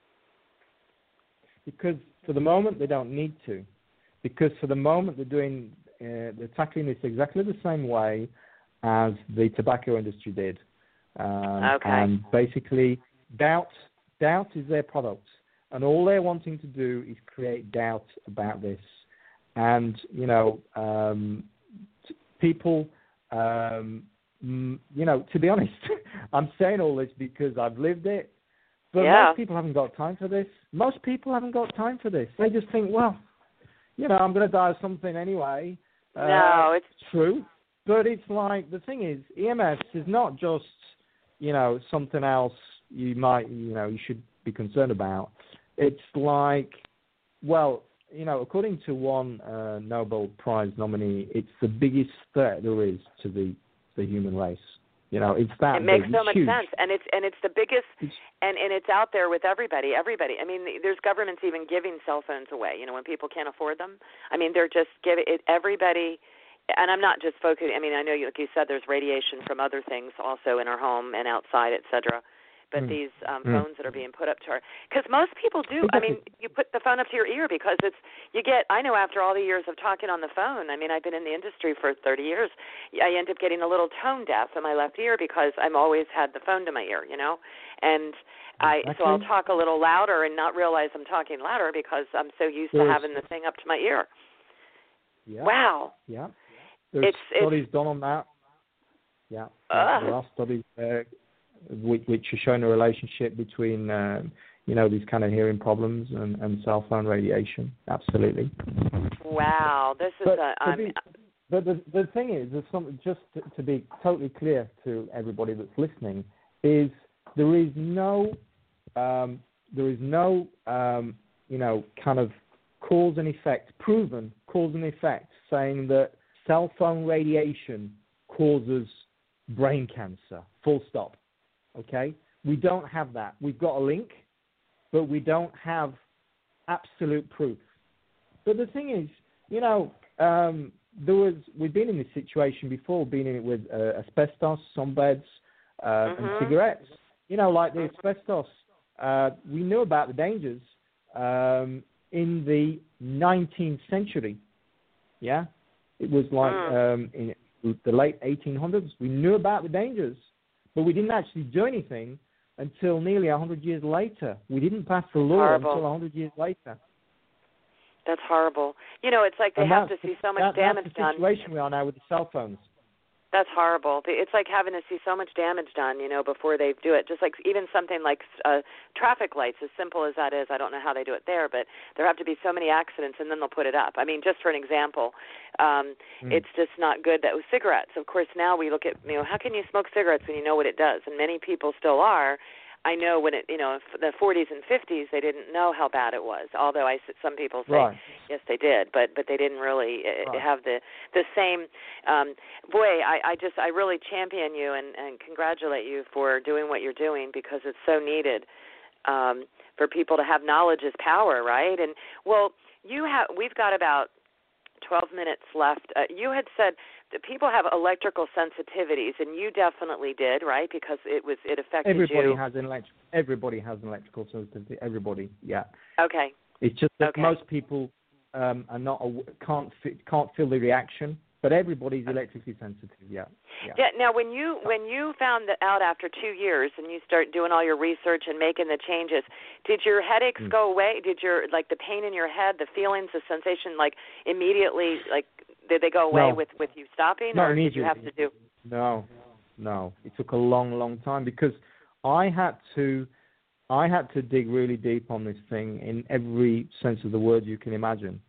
Because for the moment they don't need to. Because for the moment they're doing, uh, they're tackling this exactly the same way as the tobacco industry did. Um, Okay. And basically, doubt, doubt is their product, and all they're wanting to do is create doubt about this. And you know, um, t- people, um, m- you know, to be honest, I'm saying all this because I've lived it. But Yeah. most people haven't got time for this. Most people haven't got time for this. They just think, well, you know, I'm going to die of something anyway. No, uh, it's true. But it's like, the thing is, E M S is not just, you know, something else you might, you know, you should be concerned about. It's like, well, you know, according to one uh, Nobel Prize nominee, it's the biggest threat there is to the, the human race. You know, it's that it makes big. so It's much huge. sense, and it's and it's the biggest, It's, and and it's out there with everybody. Everybody. I mean, there's governments even giving cell phones away. You know, when people can't afford them. I mean, they're just giving it everybody. And I'm not just focusing. I mean, I know, you, like you said, there's radiation from other things also in our home and outside, et cetera. But Mm. these um, Mm. phones that are being put up to our, because most people do. I mean, you put the phone up to your ear because it's you get. I know after all the years of talking on the phone. I mean, I've been in the industry for thirty years. I end up getting a little tone deaf in my left ear because I'm always had the phone to my ear, you know, and I so I'll Exactly. talk a little louder and not realize I'm talking louder because I'm so used to There's- having the thing up to my ear. yeah. Wow. Yeah. There's It's- it's- studies done on that. Yeah. Ugh. There are studies uh, which, which are showing a relationship between, uh, you know, these kind of hearing problems and, and cell phone radiation. Absolutely. Wow. This is But, a. to I'm, be, but the, the thing is, there's some, just to, to be totally clear to everybody that's listening, is there is no, um, there is no, um, you know, kind of cause and effect, proven cause and effect, saying that cell phone radiation causes brain cancer, full stop, okay? We don't have that. We've got a link, but we don't have absolute proof. But the thing is, you know, um, there was, we've been in this situation before, been in it with uh, asbestos, sunbeds, uh, Mhm. and cigarettes. You know, like the asbestos, uh, we knew about the dangers um, in the nineteenth century, yeah? It was like Mm. um, in the late eighteen hundreds. We knew about the dangers, but we didn't actually do anything until nearly one hundred years later. We didn't pass the law Horrible. until one hundred years later. That's horrible. You know, it's like they and have to that's see the- so much that, damage that's the done. situation we are now with the cell phones. That's horrible. It's like having to see so much damage done, you know, before they do it. Just like even something like uh, traffic lights, as simple as that is, I don't know how they do it there, but there have to be so many accidents, and then they'll put it up. I mean, just for an example, um, mm. it's just not good. That with cigarettes, of course, now we look at, you know, how can you smoke cigarettes when you know what it does? And many people still are. I know when it, you know, in the forties and fifties, they didn't know how bad it was. Although I, some people say, right. yes, they did, but but they didn't really right. have the the same. Um, boy, I, I just I really champion you and, and congratulate you for doing what you're doing, because it's so needed um, for people to have knowledge is power, right? And well, you have we've got about twelve minutes left. Uh, you had said that people have electrical sensitivities, and you definitely did, right? Because it was it affected everybody you. Has an elect- everybody has an electrical sensitivity. Everybody, yeah. Okay. It's just that okay. most people um, are not can't can't feel the reaction, but everybody's electrically sensitive. Yeah. yeah. Yeah. Now, when you when you found that out after two years, and you start doing all your research and making the changes, did your headaches mm. go away? Did your like the pain in your head, the feelings, the sensation, like immediately, like did they go away no. with, with you stopping, Not or did immediately. you have to do? No, no. It took a long, long time, because I had to. I had to dig really deep on this thing in every sense of the word you can imagine.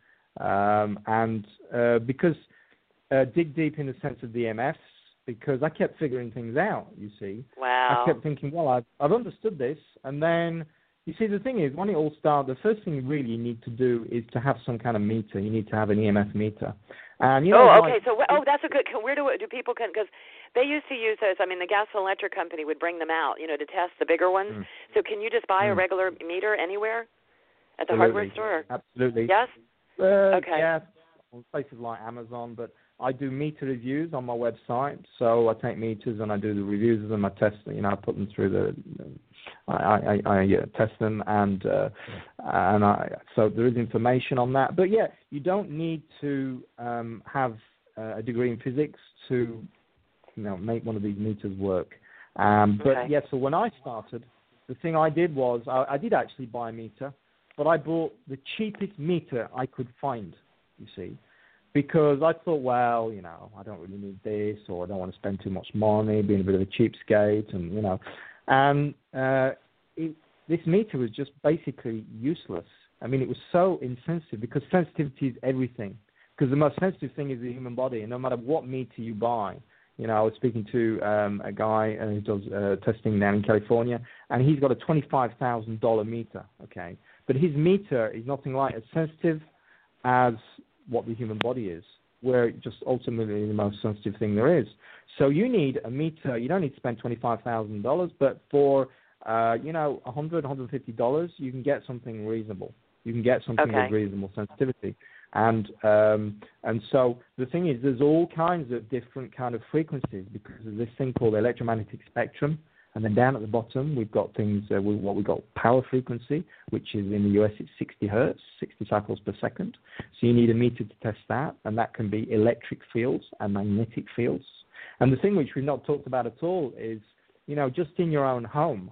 Um, and uh, because uh, dig deep in the sense of the E M Fs, because I kept figuring things out, you see. Wow. I kept thinking, well, I've, I've understood this. And then, you see, the thing is, when it all started, the first thing really you need to do is to have some kind of meter. You need to have an E M F meter. And, you know, oh, like, okay. So, oh, that's a good. Where do do people can? Because they used to use those. I mean, the gas and electric company would bring them out, you know, to test the bigger ones. Mm. So, can you just buy mm. a regular meter anywhere at the Absolutely. hardware store? Absolutely. Yes. Uh, okay. Yeah, on places like Amazon, but I do meter reviews on my website. So I take meters and I do the reviews of them. I test, you know, I put them through the. I, I, I uh, test them, and uh, and I, so there is information on that. But yeah, you don't need to um, have uh, a degree in physics to, you know, make one of these meters work. Um, but okay. yeah, so when I started, the thing I did was I, I did actually buy a meter, but I bought the cheapest meter I could find. You see. Because I thought, well, you know, I don't really need this, or I don't want to spend too much money, being a bit of a cheapskate, and, you know. And uh, it, this meter was just basically useless. I mean, it was so insensitive, because sensitivity is everything. Because the most sensitive thing is the human body, and no matter what meter you buy. You know, I was speaking to um, a guy uh, who does uh, testing down in California, and he's got a twenty-five thousand dollars meter, okay? But his meter is nothing like as sensitive as what the human body is, where just ultimately the most sensitive thing there is. So you need a meter. You don't need to spend twenty-five thousand dollars, but for, uh, you know, one hundred dollars, one hundred fifty dollars, you can get something reasonable. You can get something okay. with reasonable sensitivity. And um, and so the thing is, there's all kinds of different kind of frequencies because of this thing called the electromagnetic spectrum. And then down at the bottom, we've got things, uh, we, what we call power frequency, which is in the U S, it's sixty hertz, sixty cycles per second. So you need a meter to test that, and that can be electric fields and magnetic fields. And the thing which we've not talked about at all is, you know, just in your own home,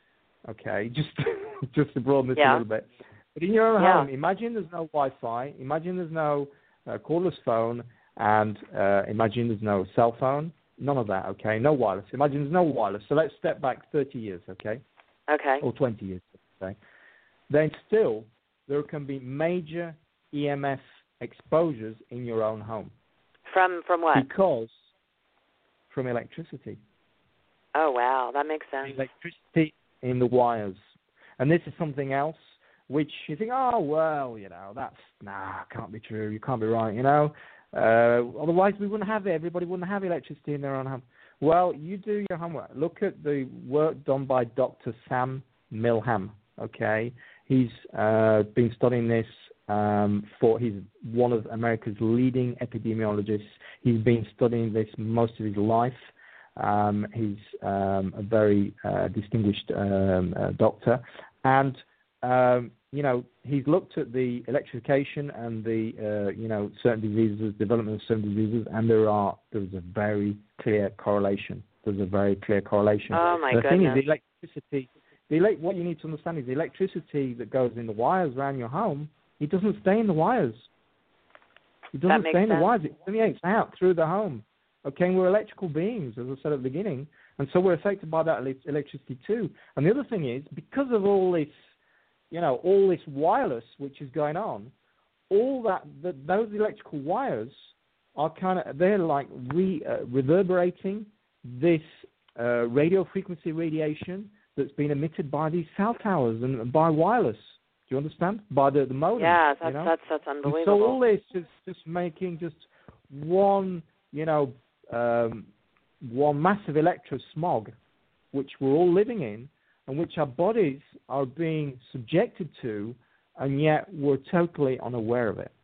okay, just just to broaden this yeah. a little bit. But in your own yeah. home, imagine there's no Wi-Fi, imagine there's no uh, cordless phone, and uh, imagine there's no cell phone. None of that, okay? No wireless. Imagine there's no wireless. So let's step back thirty years, okay? Okay. Or twenty years, okay? Then still, there can be major E M F exposures in your own home. From from what? Because from electricity. Oh, wow. That makes sense. Electricity in the wires. And this is something else which you think, oh, well, you know, that's, nah, can't be true. You can't be right, you know? Uh, otherwise, we wouldn't have it. Everybody wouldn't have electricity in their own home. Well, you do your homework. Look at the work done by Doctor Sam Milham, okay? He's uh, been studying this um, for, he's one of America's leading epidemiologists. He's been studying this most of his life. Um, he's um, a very uh, distinguished um, uh, doctor. And, um, you know, he's looked at the electrification and the, uh, you know, certain diseases, development of certain diseases, and there are, there's a very clear correlation. There's a very clear correlation. Oh, my the goodness. thing is, the, elect- electricity, the ele- what you need to understand is the electricity that goes in the wires around your home, it doesn't stay in the wires. It doesn't stay in the wires. It permeates out through the home. Okay, and we're electrical beings, as I said at the beginning, and so we're affected by that ele- electricity too. And the other thing is, because of all this, you know, all this wireless which is going on, all that, the, those electrical wires are kind of, they're like re, uh, reverberating this uh, radio frequency radiation that's been emitted by these cell towers and by wireless. Do you understand? By the, the modem. Yeah, that's, you know? that's, that's unbelievable. And so all this is just making just one, you know, um, one massive electrosmog, which we're all living in, and which our bodies are being subjected to, and yet we're totally unaware of it.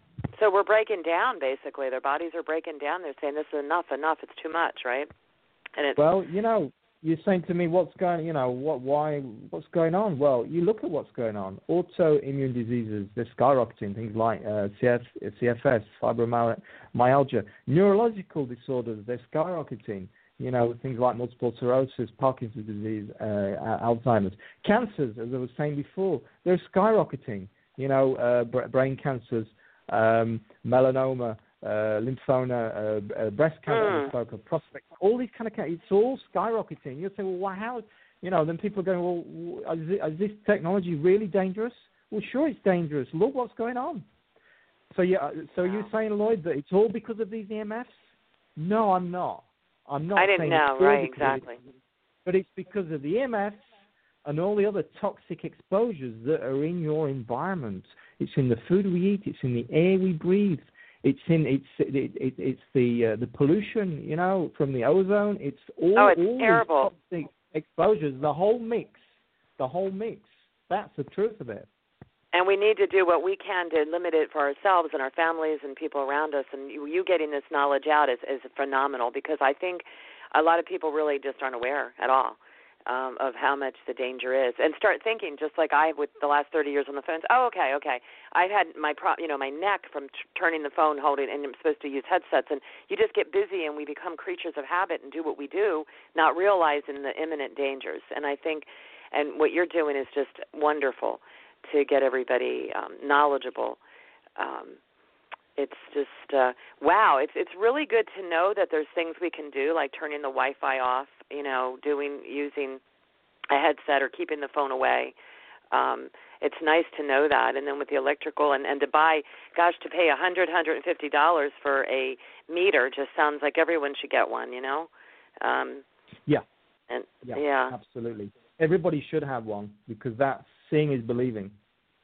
So we're breaking down, basically. Their bodies are breaking down. They're saying, this is enough, enough, it's too much, right? And it's, well, you know, you're saying to me, what's going, you know, what, why, what's going on? Well, you look at what's going on. Autoimmune diseases, they're skyrocketing, things like uh, C F, C F S, fibromyalgia. Neurological disorders, they're skyrocketing. You know, things like multiple sclerosis, Parkinson's disease, uh, Alzheimer's. Cancers, as I was saying before, they're skyrocketing. You know, uh, brain cancers, um, melanoma, uh, lymphoma, uh, uh, breast cancer, mm. prostate, all these kind of cancers, it's all skyrocketing. You'll say, well, how, you know, then people are going, well, is, it, is this technology really dangerous? Well, sure, it's dangerous. Look what's going on. So, yeah, so wow. You're saying, Lloyd, that it's all because of these E M Fs? No, I'm not. I'm not I didn't saying know, it's right, exactly. It, but it's because of the E M Fs and all the other toxic exposures that are in your environment. It's in the food we eat. It's in the air we breathe. It's in it's it, it, it's the uh, the pollution, you know, from the ozone. It's all, oh, it's all terrible. these toxic exposures. The whole mix. The whole mix. That's the truth of it. And we need to do what we can to limit it for ourselves and our families and people around us. And you, you getting this knowledge out is, is phenomenal, because I think a lot of people really just aren't aware at all um, of how much the danger is. And start thinking, just like I with the last thirty years on the phones. Oh, okay, okay. I've had my pro, you know, my neck from t- turning the phone, holding, and I'm supposed to use headsets. And you just get busy, and we become creatures of habit and do what we do, not realizing the imminent dangers. And I think, and what you're doing is just wonderful, to get everybody um, knowledgeable. Um, it's just, uh, wow, it's it's really good to know that there's things we can do, like turning the Wi-Fi off, you know, doing using a headset or keeping the phone away. Um, it's nice to know that. And then with the electrical, and, and to buy, gosh, to pay one hundred dollars, one hundred fifty dollars for a meter just sounds like everyone should get one, you know? Um, yeah. And, yeah. Yeah. Absolutely. Everybody should have one, because that's seeing is believing.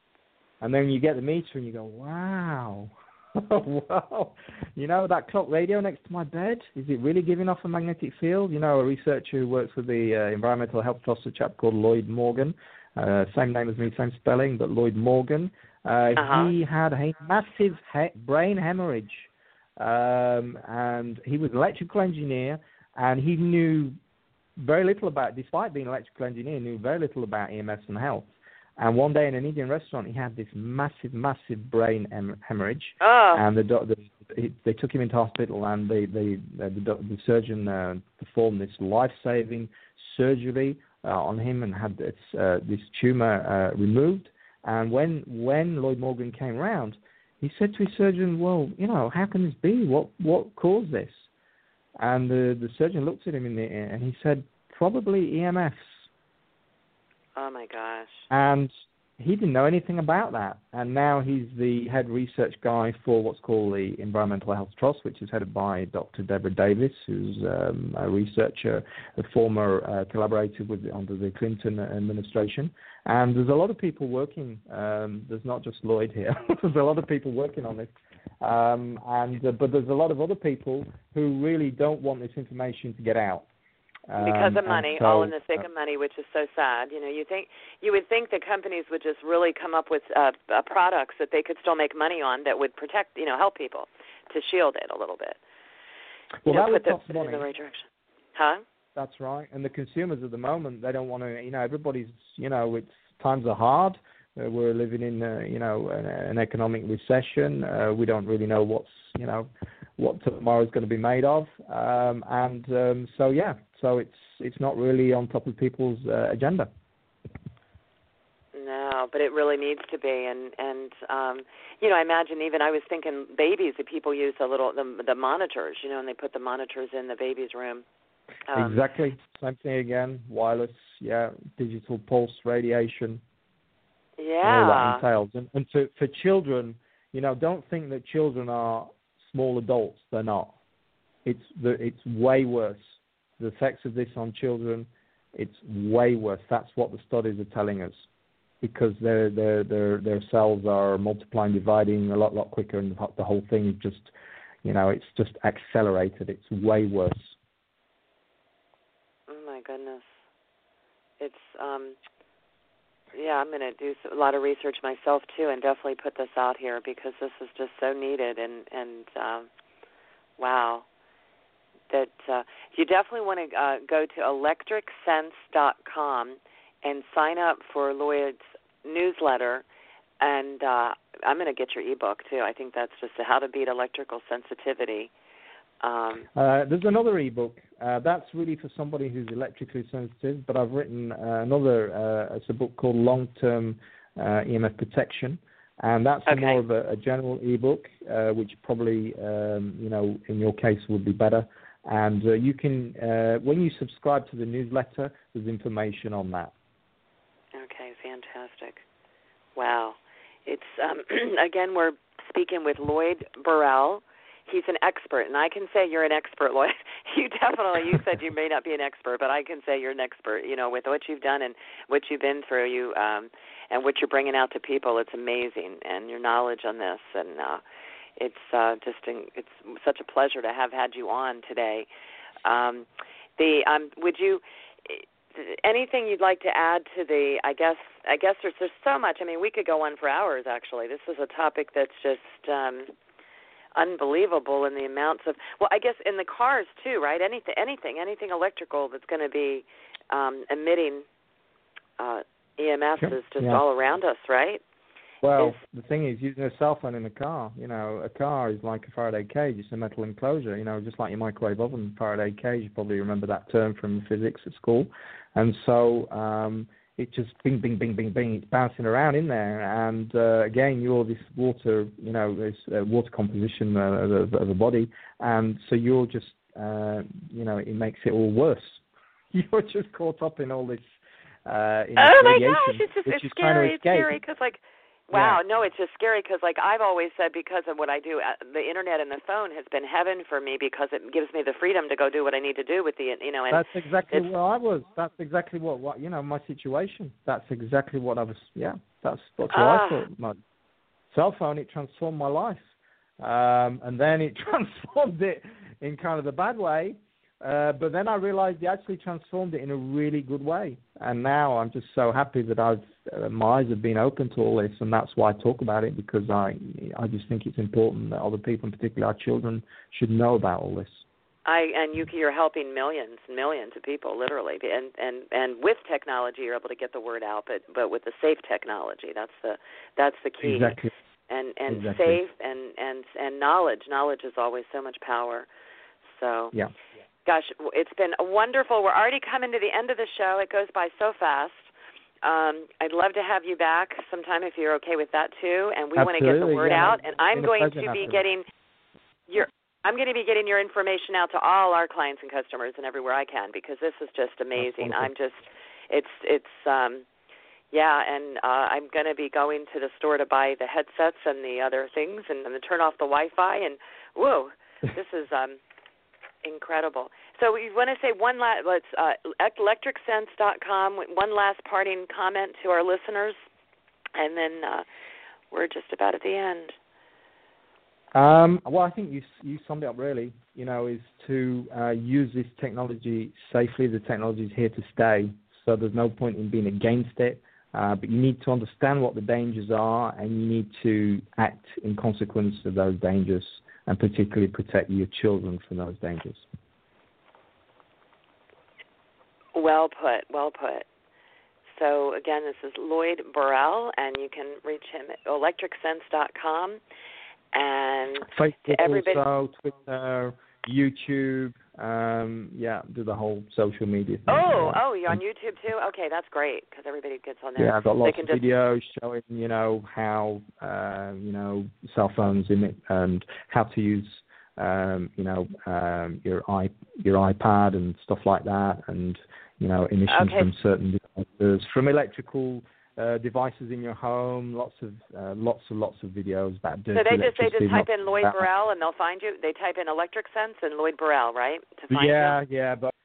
And then you get the meter and you go, wow, wow. You know, that clock radio next to my bed, is it really giving off a magnetic field? You know, a researcher who works with the uh, Environmental Health Trust, a chap called Lloyd Morgan, uh, same name as me, same spelling, but Lloyd Morgan. Uh, uh-huh. He had a massive he- brain hemorrhage, um, and he was an electrical engineer, and he knew very little about, despite being an electrical engineer, knew very little about E M Fs and health. And one day in an Indian restaurant, he had this massive, massive brain hem- hemorrhage. Oh. And the, doc- the he, they took him into hospital, and they, they, uh, the, doc- the surgeon uh, performed this life-saving surgery uh, on him and had this, uh, this tumor uh, removed. And when when Lloyd Morgan came around, he said to his surgeon, well, you know, how can this be? What what caused this? And the, the surgeon looked at him in the ear, and he said, probably E M Fs. Oh, my gosh. And he didn't know anything about that. And now he's the head research guy for what's called the Environmental Health Trust, which is headed by Doctor Deborah Davis, who's um, a researcher, a former uh, collaborator with under the Clinton administration. And there's a lot of people working. Um, there's not just Lloyd here. There's a lot of people working on this. Um, and uh, but there's a lot of other people who really don't want this information to get out. Because um, of money, so, all in the sake of money, which is so sad. You know, you think you would think the companies would just really come up with uh, uh, products that they could still make money on that would protect, you know, help people to shield it a little bit. Well, you know, that would put cost the, money. in the right direction. Huh? That's right. And the consumers at the moment, they don't want to. You know, everybody's. You know, it's times are hard. Uh, we're living in, uh, you know, an, an economic recession. Uh, we don't really know what's, you know, what tomorrow's going to be made of. Um, and um, so, yeah, so it's it's not really on top of people's uh, agenda. No, but it really needs to be, and and um, you know, I imagine even I was thinking babies that people use the little the the monitors, you know, and they put the monitors in the baby's room. Um, exactly, same thing again. Wireless, yeah, digital pulse radiation. Yeah. All that entails, and, and for for children, you know, don't think that children are small adults. They're not. It's the it's way worse. The effects of this on children, it's way worse. That's what the studies are telling us. Because their their their their cells are multiplying, dividing a lot lot quicker, and the whole thing is just, you know, it's just accelerated. It's way worse. Oh my goodness, it's um, yeah. I'm going to do a lot of research myself too, and definitely put this out here because this is just so needed. And and um, wow, that uh, you definitely want to uh, go to electric sense dot com. and sign up for Lloyd's newsletter, and uh, I'm going to get your ebook too. I think that's just How to Beat Electrical Sensitivity. Um, uh, there's another ebook uh, that's really for somebody who's electrically sensitive, but I've written uh, another. Uh, it's a book called Long-Term uh, E M F Protection, and that's okay. more of a, a general ebook, uh, which probably um, you know in your case would be better. And uh, you can uh, when you subscribe to the newsletter, there's information on that. Okay, fantastic. Wow. It's, um, again, we're speaking with Lloyd Burrell. He's an expert, and I can say you're an expert, Lloyd. You definitely, you said you may not be an expert, but I can say you're an expert, you know, with what you've done and what you've been through, you um, and what you're bringing out to people. It's amazing, and your knowledge on this, and uh, it's uh, just, it's such a pleasure to have had you on today. Um, the, um, would you... anything you'd like to add to the, I guess, I guess there's, there's so much. I mean, we could go on for hours, actually. This is a topic that's just um, unbelievable in the amounts of, well, I guess in the cars, too, right? Anything, anything, anything electrical that's going to be um, emitting uh, E M Fs Sure. is just yeah. all around us, right? Well, is, the thing is, using a cell phone in a car, you know, a car is like a Faraday cage. It's a metal enclosure, you know, just like your microwave oven, Faraday cage. You probably remember that term from physics at school. And so um, it just bing, bing, bing, bing, bing. It's bouncing around in there. And, uh, again, you're this water, you know, this uh, water composition uh, of, of the body. And so you're just, uh, you know, it makes it all worse. You're just caught up in all this uh, in oh, my radiation, gosh, it's just which it's is scary. It's it's scary because, like, wow, yeah. no, it's just scary because, like, I've always said because of what I do, the Internet and the phone has been heaven for me because it gives me the freedom to go do what I need to do with the, you know. And that's exactly where I was. That's exactly what, what, you know, my situation. That's exactly what I was, yeah, that's, that's what ah. I thought. My cell phone, it transformed my life. Um, and then it transformed it in kind of the bad way. Uh, but then I realized it actually transformed it in a really good way. And now I'm just so happy that I've uh, my eyes have been open to all this, and that's why I talk about it, because I I just think it's important that other people, and particularly our children, should know about all this. I and you you're helping millions and millions of people, literally, and and and with technology you're able to get the word out, but but with the safe technology, that's the that's the key. Exactly. And and exactly. safe and and and knowledge. Knowledge is always so much power. So yeah. Gosh, it's been wonderful. We're already coming to the end of the show. It goes by so fast. Um, I'd love to have you back sometime if you're okay with that too. And we Absolutely, want to get the word yeah, out. And I'm going to be getting your I'm going to be getting your information out to all our clients and customers and everywhere I can, because this is just amazing. I'm just it's it's um, yeah, and uh, I'm going to be going to the store to buy the headsets and the other things, and, and turn off the Wi-Fi. And whoa, this is um. incredible. So we want to say one last, let's, uh, electric sense dot com, one last parting comment to our listeners, and then uh, we're just about at the end. Um, well, I think you you summed it up really, you know, is to uh, use this technology safely. The technology is here to stay, so there's no point in being against it, uh, but you need to understand what the dangers are, and you need to act in consequence of those dangers, and particularly protect your children from those dangers. Well put, well put. So, again, this is Lloyd Burrell, and you can reach him at electric sense dot com. And Facebook to everybody, also, Twitter, YouTube, Um, yeah, do the whole social media thing. Oh, yeah. oh, you're on YouTube too? Okay, that's great because everybody gets on there. Yeah, I've got lots of just... videos showing, you know, how, uh, you know, cell phones in it and how to use, um, you know, um, your i your iPad and stuff like that, and you know, emissions okay. from certain devices, from electrical uh, devices in your home. Lots of uh, lots and lots of videos about dirty So they just they just type in Lloyd about. Burrell and they'll find you. They type in Electric Sense and Lloyd Burrell, right? To find yeah, you? yeah, but